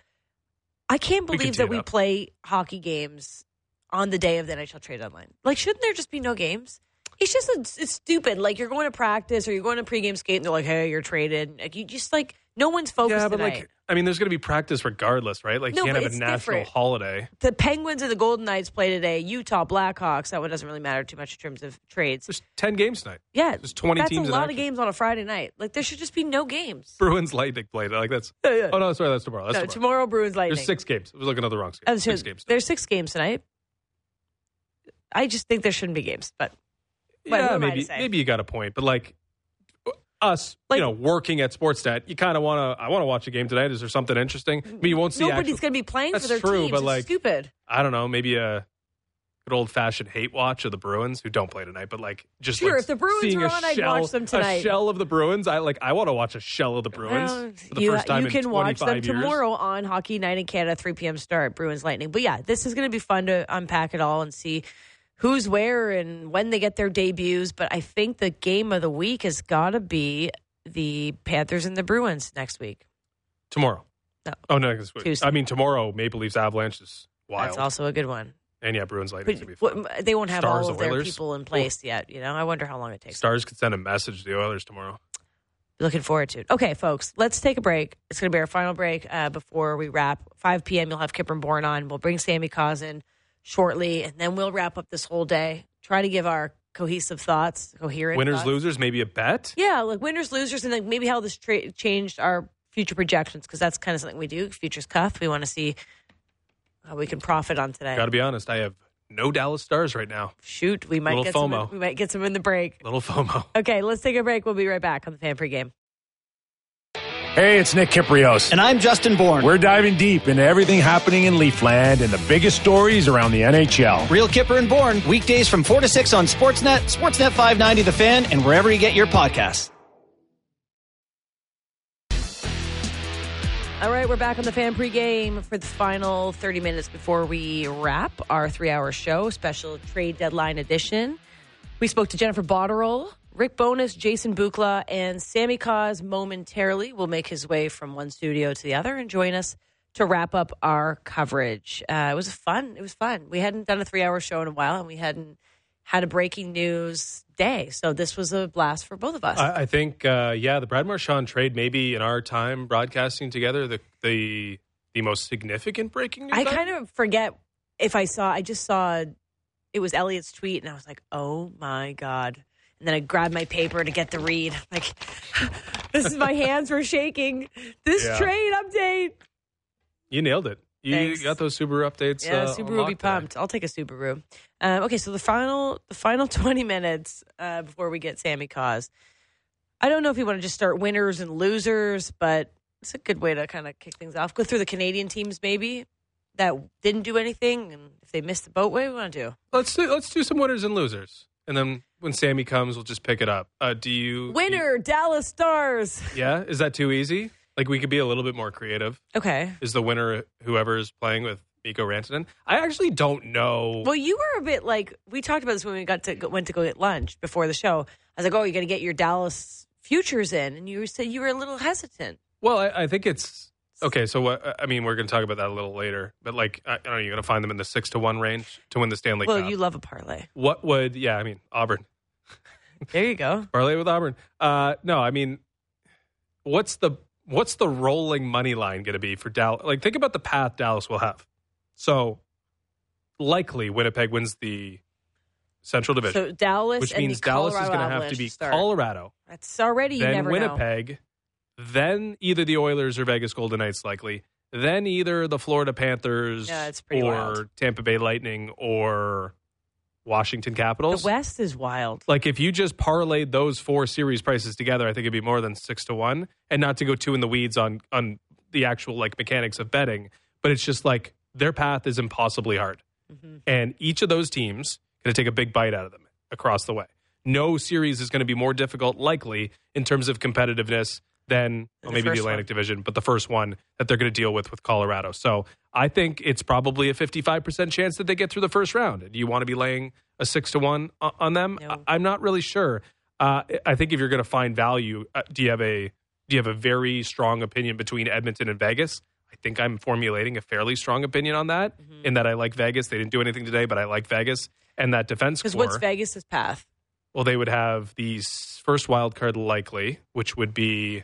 Speaker 1: I can't
Speaker 2: We can
Speaker 1: believe
Speaker 2: tee
Speaker 1: that
Speaker 2: it
Speaker 1: we
Speaker 2: up.
Speaker 1: play hockey games on the day of the N H L trade deadline. Like, shouldn't there just be no games? It's just a, it's stupid. Like, you're going to practice or you're going to pregame skate and they're like, hey, you're traded. Like, you just like, no one's focused
Speaker 2: Yeah, but
Speaker 1: tonight.
Speaker 2: like, I mean, there's going to be practice regardless, right? Like,
Speaker 1: No,
Speaker 2: you can't
Speaker 1: but
Speaker 2: have a
Speaker 1: it's
Speaker 2: national
Speaker 1: different.
Speaker 2: holiday.
Speaker 1: The Penguins and the Golden Knights play today. Utah Blackhawks. That one doesn't really matter too much in terms of trades.
Speaker 2: There's ten games tonight.
Speaker 1: Yeah,
Speaker 2: There's twenty
Speaker 1: that's
Speaker 2: teams
Speaker 1: a
Speaker 2: in
Speaker 1: lot of
Speaker 2: action.
Speaker 1: games on a Friday night. Like, there should just be no games.
Speaker 2: Bruins Lightning played. Like that's.
Speaker 1: Yeah, yeah.
Speaker 2: Oh no, sorry, that's tomorrow. That's
Speaker 1: No,
Speaker 2: tomorrow.
Speaker 1: tomorrow Bruins Lightning.
Speaker 2: There's six games. I was looking at the wrong schedule.
Speaker 1: Oh, so
Speaker 2: Six games.
Speaker 1: There's six games tonight. I just think there shouldn't be games, but but who
Speaker 2: yeah,
Speaker 1: am I to
Speaker 2: maybe
Speaker 1: say?
Speaker 2: maybe you got a point, but like us,
Speaker 1: Like-
Speaker 2: you know, working at Sportsnet, you kind of want to. I want to watch a game tonight. Is there something interesting? I mean, you won't see.
Speaker 1: nobody's
Speaker 2: actual-
Speaker 1: going to be playing
Speaker 2: That's
Speaker 1: for their
Speaker 2: true,
Speaker 1: teams.
Speaker 2: but
Speaker 1: It's
Speaker 2: like-
Speaker 1: stupid.
Speaker 2: I don't know. Maybe a good old fashioned hate watch of the Bruins who don't play tonight, but like just
Speaker 1: Sure,
Speaker 2: like
Speaker 1: if the Bruins
Speaker 2: seeing
Speaker 1: were
Speaker 2: a
Speaker 1: on, I'd
Speaker 2: shell,
Speaker 1: watch them tonight.
Speaker 2: A shell of the Bruins. I like. I want to watch a shell of the Bruins
Speaker 1: Well,
Speaker 2: for the
Speaker 1: you,
Speaker 2: first time
Speaker 1: you
Speaker 2: in
Speaker 1: can watch them
Speaker 2: twenty-five years.
Speaker 1: tomorrow on Hockey Night in Canada, three p.m. start, Bruins Lightning. But yeah, this is going to be fun to unpack it all and see who's where and when they get their debuts. But I think the game of the week has got to be the Panthers and the Bruins next week.
Speaker 2: Tomorrow.
Speaker 1: No.
Speaker 2: Oh no, next week.
Speaker 1: Tuesday.
Speaker 2: I mean tomorrow. Maple Leafs Avalanche is wild,
Speaker 1: That's also a good one.
Speaker 2: and yeah, Bruins Lightning
Speaker 1: But
Speaker 2: to be fun.
Speaker 1: what- they won't have
Speaker 2: Stars,
Speaker 1: all of their
Speaker 2: Oilers.
Speaker 1: people in place yet. You know, I wonder how long it takes.
Speaker 2: Stars could send a message to the Oilers tomorrow.
Speaker 1: Looking forward to it. Okay, folks, let's take a break. It's going to be our final break uh, before we wrap. five p.m. You'll have Kipper and Bourne on. We'll bring Sammy Causin shortly, and then we'll wrap up this whole day. Try to give our cohesive thoughts, coherent
Speaker 2: Winners,
Speaker 1: thoughts.
Speaker 2: losers, maybe a bet.
Speaker 1: Yeah, like winners, losers, and then maybe how this tra- changed our future projections, because that's kind of something we do. Futures Cuff. We want to see how we can profit on today.
Speaker 2: Got to be honest, I have no Dallas Stars right now.
Speaker 1: Shoot, we might
Speaker 2: Little
Speaker 1: get some.
Speaker 2: FOMO.
Speaker 1: In, we might get some in the break.
Speaker 2: Little FOMO.
Speaker 1: Okay, let's take a break. We'll be right back on the Fan Pregame.
Speaker 4: Hey, it's Nick Kiprios.
Speaker 5: And I'm Justin Bourne.
Speaker 4: We're diving deep into everything happening in Leafland and the biggest stories around the N H L.
Speaker 5: Real Kipper and Bourne, weekdays from four to six on Sportsnet, Sportsnet five ninety The Fan, and wherever you get your podcasts.
Speaker 1: All right, we're back on the Fan Pregame for the final thirty minutes before we wrap our three-hour show, special trade deadline edition. We spoke to Jennifer Botterill, Rick Bowness, Jason Bukla, and Sammy Cause momentarily will make his way from one studio to the other and join us to wrap up our coverage. Uh, it was fun. It was fun. We hadn't done a three-hour show in a while, and we hadn't had a breaking news day. So this was a blast for both of us.
Speaker 2: I, I think, uh, yeah, the Brad Marchand trade, maybe in our time broadcasting together, the the the most significant breaking news.
Speaker 1: I kind of forget if I saw, I just saw it was Elliot's tweet, and I was like, oh my God. And then I grabbed my paper to get the read. Like, this is, my hands were shaking. This
Speaker 2: Yeah.
Speaker 1: trade update.
Speaker 2: You nailed it. You
Speaker 1: Thanks.
Speaker 2: got those Subaru updates.
Speaker 1: Yeah,
Speaker 2: uh,
Speaker 1: Subaru
Speaker 2: on
Speaker 1: will be
Speaker 2: lock today.
Speaker 1: pumped. I'll take a Subaru. Um, okay, so the final the final twenty minutes uh, before we get Sammy Cause. I don't know if you want to just start winners and losers, but it's a good way to kind of kick things off. Go through the Canadian teams maybe that didn't do anything, and if they missed the boat, what do we want to do?
Speaker 2: Let's do, let's do some winners and losers, and then when Sammy comes, we'll just pick it up. Uh, do you
Speaker 1: Winner, Dallas Stars.
Speaker 2: do you- yeah, is that too easy? Like we could be a little bit more creative.
Speaker 1: Okay.
Speaker 2: Is the winner whoever's playing with Mikko Rantanen? I actually don't know.
Speaker 1: Well, you were a bit like, we talked about this when we got to go, went to go get lunch before the show. I was like, oh, you got to get your Dallas futures in, and you said you were a little hesitant.
Speaker 2: Well, I, I think it's okay. So what? I mean, we're going to talk about that a little later. But like, I, I don't know, you're going to find them in the six to one range to win the Stanley
Speaker 1: Well,
Speaker 2: Cup.
Speaker 1: you love a parlay.
Speaker 2: What would? Yeah, I mean, Auburn.
Speaker 1: There you go.
Speaker 2: Parlay with Auburn. Uh, no, I mean, what's the what's the rolling money line going to be for Dallas? Like, think about the path Dallas will have. So, likely Winnipeg wins the Central Division,
Speaker 1: So Dallas
Speaker 2: which
Speaker 1: and
Speaker 2: means
Speaker 1: the
Speaker 2: Dallas is
Speaker 1: Colorado
Speaker 2: going to have to
Speaker 1: Avalanche
Speaker 2: be
Speaker 1: start.
Speaker 2: Colorado,
Speaker 1: That's already, you
Speaker 2: then
Speaker 1: never know.
Speaker 2: Winnipeg, then either the Oilers or Vegas Golden Knights, likely, then either the Florida Panthers
Speaker 1: Yeah, it's pretty
Speaker 2: or
Speaker 1: wild.
Speaker 2: Tampa Bay Lightning or Washington Capitals.
Speaker 1: The West is wild.
Speaker 2: Like, if you just parlayed those four series prices together, I think it'd be more than six to one. And not to go too in the weeds on on the actual like mechanics of betting, but it's just like their path is impossibly hard,
Speaker 1: Mm-hmm.
Speaker 2: and each of those teams going to take a big bite out of them across the way. No series is going to be more difficult, likely in terms of competitiveness than well,
Speaker 1: The
Speaker 2: maybe the
Speaker 1: first
Speaker 2: Atlantic
Speaker 1: one.
Speaker 2: Division, but the first one that they're going to deal with with Colorado. So I think it's probably a fifty-five percent chance that they get through the first round. Do you want to be laying a six to one o- on them?
Speaker 1: No.
Speaker 2: I- I'm not really sure. Uh, I think if you're going to find value, uh, do you have a do you have a very strong opinion between Edmonton and Vegas? I think I'm formulating a fairly strong opinion on that.
Speaker 1: Mm-hmm.
Speaker 2: In that I like Vegas. They didn't do anything today, but I like Vegas and that defense
Speaker 1: Because
Speaker 2: core.
Speaker 1: what's Vegas' path?
Speaker 2: Well, they would have the s- first wild card likely, which would be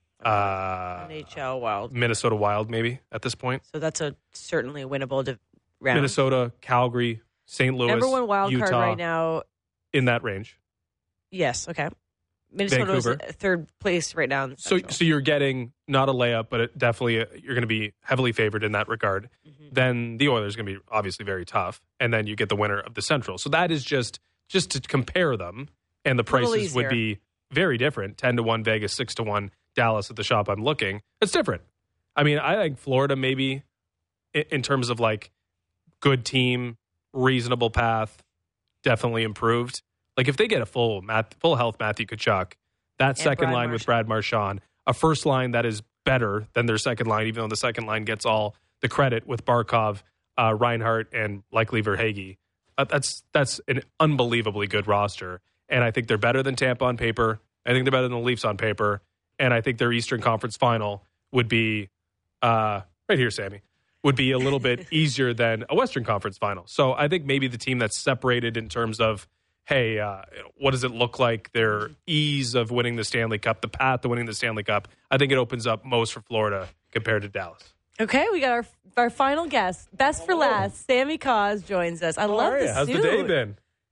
Speaker 2: uh,
Speaker 1: N H L wild.
Speaker 2: Minnesota Wild, maybe at this point.
Speaker 1: So that's a certainly a winnable div- round.
Speaker 2: Minnesota, Calgary, Saint Louis,
Speaker 1: Number one wild
Speaker 2: Utah,
Speaker 1: card right now.
Speaker 2: in that range.
Speaker 1: Yes. Okay. Minnesota is
Speaker 2: Vancouver.
Speaker 1: third place right now. In the
Speaker 2: So,
Speaker 1: Central.
Speaker 2: so you're getting not a layup, but it definitely uh you're going to be heavily favored in that regard.
Speaker 1: Mm-hmm.
Speaker 2: Then the Oilers are going to be obviously very tough, and then you get the winner of the Central. So that is just just to compare them, and the
Speaker 1: Little
Speaker 2: prices would
Speaker 1: easier.
Speaker 2: be very different: ten to one Vegas, six to one Dallas at the shop I'm looking. It's different. I mean, I think Florida maybe in, in terms of like good team, reasonable path, definitely improved. Like if they get a full Matt, full health Matthew Tkachuk, that
Speaker 1: And
Speaker 2: second
Speaker 1: Brad
Speaker 2: line with
Speaker 1: Marchand.
Speaker 2: Brad Marchand, a first line that is better than their second line, even though the second line gets all the credit with Barkov, uh, Reinhart, and likely Verhaeghe. Uh, that's that's an unbelievably good roster, and I think they're better than Tampa on paper. I think they're better than the Leafs on paper, and I think their Eastern Conference final would be uh, right here, Sammy. Would be a little bit easier than a Western Conference final. So I think maybe the team that's separated in terms of, hey, uh, what does it look like? Their ease of winning the Stanley Cup, the path to winning the Stanley Cup. I think it opens up most for Florida compared to Dallas.
Speaker 1: Okay, we got our our final guest, best for last. Sammy Cause joins us. I love
Speaker 2: How are
Speaker 1: the
Speaker 2: ya? How's
Speaker 1: suit.
Speaker 2: the day been?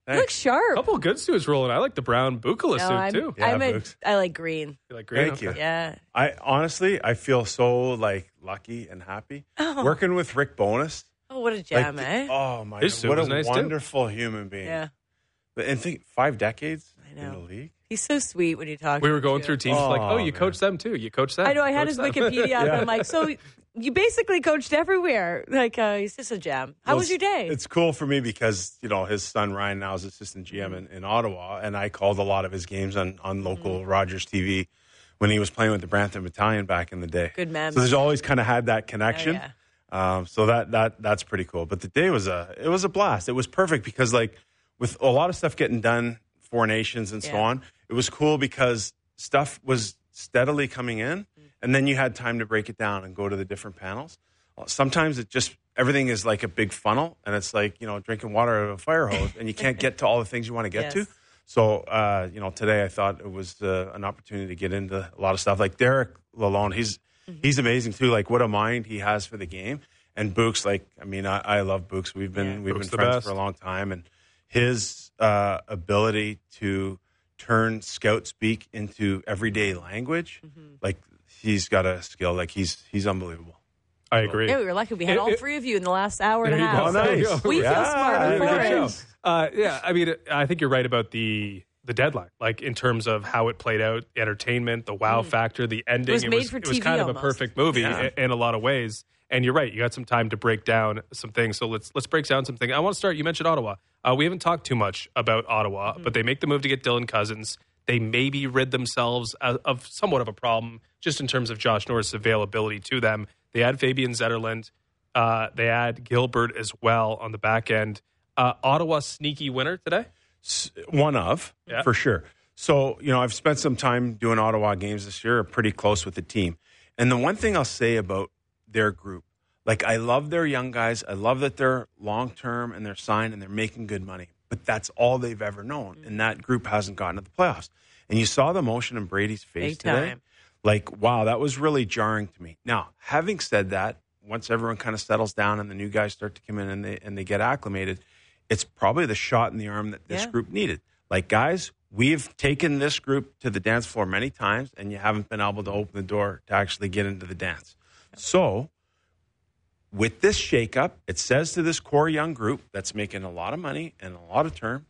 Speaker 1: You look sharp.
Speaker 2: A couple of good suits rolling. I like the brown Bukala
Speaker 1: No,
Speaker 2: suit
Speaker 1: I'm,
Speaker 2: too.
Speaker 6: Yeah,
Speaker 1: I'm a,
Speaker 6: Books.
Speaker 1: I like green.
Speaker 2: You like green?
Speaker 6: Thank you.
Speaker 2: Okay.
Speaker 1: Yeah.
Speaker 6: I honestly, I feel so like lucky and happy
Speaker 1: Oh.
Speaker 6: working with Rick Bowness.
Speaker 1: Oh, what a
Speaker 6: Like,
Speaker 1: jam,
Speaker 6: the-
Speaker 1: eh?
Speaker 6: Oh my
Speaker 2: His
Speaker 6: God,
Speaker 2: suit
Speaker 6: what a
Speaker 2: was nice, too.
Speaker 6: wonderful human being.
Speaker 1: Yeah.
Speaker 6: But- And think five decades
Speaker 1: I know.
Speaker 6: in the league.
Speaker 1: He's so sweet when you talk
Speaker 2: We
Speaker 1: to
Speaker 2: were
Speaker 1: him,
Speaker 2: going
Speaker 1: too.
Speaker 2: through teams like,
Speaker 6: Oh,
Speaker 2: oh, you
Speaker 6: man.
Speaker 2: coach them too. You coach them.
Speaker 1: I know. I had
Speaker 2: Coach
Speaker 1: his
Speaker 2: them.
Speaker 1: Wikipedia up. And I'm like, so you basically coached everywhere. Like, uh, he's just a gem. How
Speaker 6: Well,
Speaker 1: was your day?
Speaker 6: It's cool for me because, you know, his son Ryan now is assistant G M in, in Ottawa, and I called a lot of his games on, on local
Speaker 1: Mm-hmm.
Speaker 6: Rogers T V when he was playing with the Brampton Battalion back in the day.
Speaker 1: Good man.
Speaker 6: So there's always kind of had that connection.
Speaker 1: Oh,
Speaker 6: Um, so that that that's pretty cool. But the day was a it was a blast. It was perfect because like with a lot of stuff getting done, Four Nations and so
Speaker 1: Yeah.
Speaker 6: on, it was cool because stuff was steadily coming in, and then you had time to break it down and go to the different panels. Sometimes it just everything is like a big funnel, and it's like you know drinking water out of a fire hose, and you can't get to all the things you want to get
Speaker 1: Yes.
Speaker 6: to. So uh, you know, today I thought it was uh, an opportunity to get into a lot of stuff. Like Derek Lalonde, he's he's amazing too. Like what a mind he has for the game. And Books, like I mean, I, I love Books. We've been
Speaker 1: Yeah.
Speaker 6: we've
Speaker 2: Book's the
Speaker 6: been friends
Speaker 2: best.
Speaker 6: for a long time, and his uh, ability to turn scout speak into everyday language,
Speaker 1: Mm-hmm.
Speaker 6: like he's got a skill. Like he's he's unbelievable.
Speaker 2: I agree.
Speaker 1: Yeah, we were lucky. We had
Speaker 2: It-
Speaker 1: all
Speaker 2: it-
Speaker 1: three of you in the last hour and a
Speaker 2: There you
Speaker 1: half.
Speaker 2: go.
Speaker 6: Oh, nice.
Speaker 2: So
Speaker 1: We feel
Speaker 6: Yeah,
Speaker 1: smarter
Speaker 6: yeah,
Speaker 1: for
Speaker 6: good
Speaker 1: it.
Speaker 6: show.
Speaker 2: Uh, yeah, I mean, I think you're right about the the deadline, like in terms of how it played out, entertainment, the wow factor, the ending.
Speaker 1: was made for
Speaker 2: it was
Speaker 1: T V
Speaker 2: kind of a
Speaker 1: almost.
Speaker 2: perfect movie
Speaker 6: Yeah.
Speaker 2: in, in a lot of ways. And you're right, you got some time to break down some things. So let's let's break down some things. I want to start. You mentioned Ottawa. Uh, we haven't talked too much about Ottawa, but they make the move to get Dylan Cousins. They maybe rid themselves of, of somewhat of a problem just in terms of Josh Norris' availability to them. They add Fabian Zetterlund. Uh, they add Gilbert as well on the back end. Uh, Ottawa sneaky winner today.
Speaker 6: S- One of,
Speaker 2: Yeah.
Speaker 6: for sure. So, you know, I've spent some time doing Ottawa games this year, pretty close with the team. And the one thing I'll say about their group, like I love their young guys. I love that they're long term and they're signed and they're making good money. But that's all they've ever known. And that group hasn't gotten to the playoffs. And you saw the emotion in Brady's face
Speaker 1: Big
Speaker 6: today.
Speaker 1: time.
Speaker 6: Like, wow, that was really jarring to me. Now, having said that, once everyone kind of settles down and the new guys start to come in and they and they get acclimated, it's probably the shot in the arm that this
Speaker 1: Yeah.
Speaker 6: group needed. Like, guys, we've taken this group to the dance floor many times, and you haven't been able to open the door to actually get into the dance. So, with this shakeup, it says to this core young group that's making a lot of money and a lot of term,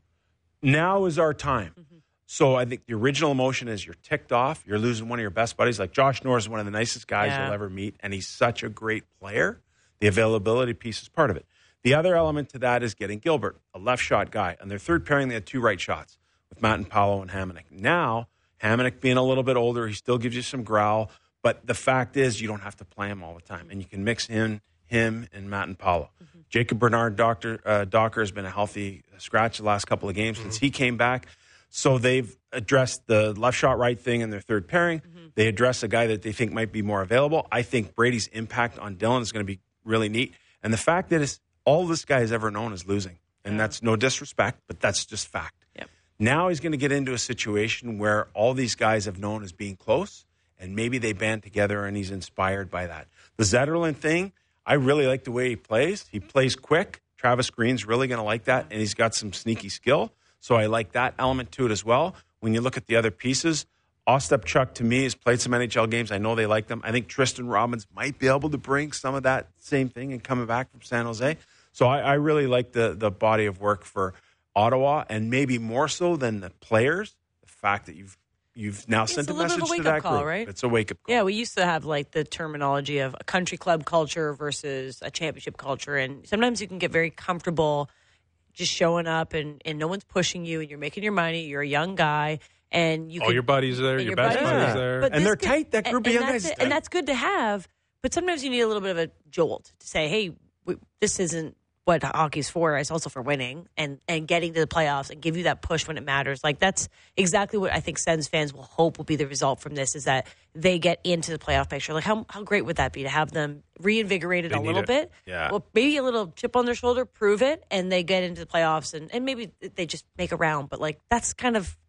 Speaker 6: now is our time. So I think the original emotion is you're ticked off. You're losing one of your best buddies. Like Josh Norris is one of the nicest guys
Speaker 1: Yeah.
Speaker 6: you'll ever meet, and he's such a great player. The availability piece is part of it. The other element to that is getting Gilbert, a left shot guy. And their third pairing, they had two right shots with Matt and Paolo and Hamonic. Now, Hamonic being a little bit older, he still gives you some growl. But the fact is, you don't have to play him all the time. And you can mix in him and Matt and Paolo.
Speaker 1: Mm-hmm.
Speaker 6: Jacob Bernard Doctor, uh, Docker has been a healthy scratch the last couple of games since he came back. So they've addressed the left shot, right thing in their third pairing.
Speaker 1: Mm-hmm.
Speaker 6: They address a guy that they think might be more available. I think Brady's impact on Dylan is going to be really neat. And the fact that it's all this guy has ever known is losing. And that's no disrespect, but that's just fact.
Speaker 1: Yep.
Speaker 6: Now he's going to get into a situation where all these guys have known as being close, and maybe they band together and he's inspired by that. The Zetterlund thing, I really like the way he plays. He plays quick. Travis Green's really going to like that, and he's got some sneaky skill. So I like that element to it as well. When you look at the other pieces, Ostapchuk to me has played some N H L games. I know they like them. I think Tristan Robbins might be able to bring some of that same thing and coming back from San Jose. So I, I really like the the body of work for Ottawa, and maybe more so than the players, the fact that you've you've now
Speaker 1: It's
Speaker 6: sent
Speaker 1: a
Speaker 6: a
Speaker 1: little bit of
Speaker 6: message
Speaker 1: a
Speaker 6: to
Speaker 1: wake-up
Speaker 6: that
Speaker 1: call,
Speaker 6: group.
Speaker 1: right?
Speaker 6: It's a wake up call.
Speaker 1: Yeah, we used to have like the terminology of a country club culture versus a championship culture. And sometimes you can get very comfortable just showing up and, and no one's pushing you and you're making your money. You're a young guy and you
Speaker 2: All
Speaker 1: can,
Speaker 2: your buddies are there.
Speaker 1: and
Speaker 2: Your, best
Speaker 1: buddies
Speaker 2: buddies
Speaker 6: are
Speaker 2: there.
Speaker 1: But
Speaker 6: And
Speaker 1: this
Speaker 6: they're
Speaker 1: could-
Speaker 6: tight. That group of
Speaker 1: and
Speaker 6: young
Speaker 1: that's
Speaker 6: guys is
Speaker 1: it.
Speaker 6: tight.
Speaker 1: And that's good to have. But sometimes you need a little bit of a jolt to say, hey, we, this isn't what hockey's for. It's also for winning and, and getting to the playoffs and give you that push when it matters. Like that's exactly what I think Sens fans will hope will be the result from this is that they get into the playoff picture. Like how how great would that be to have them reinvigorated
Speaker 2: They
Speaker 1: a
Speaker 2: need
Speaker 1: little
Speaker 2: it.
Speaker 1: bit?
Speaker 6: Yeah.
Speaker 1: Well, maybe a little chip on their shoulder, prove it, and they get into the playoffs and, and maybe they just make a round. But like that's kind of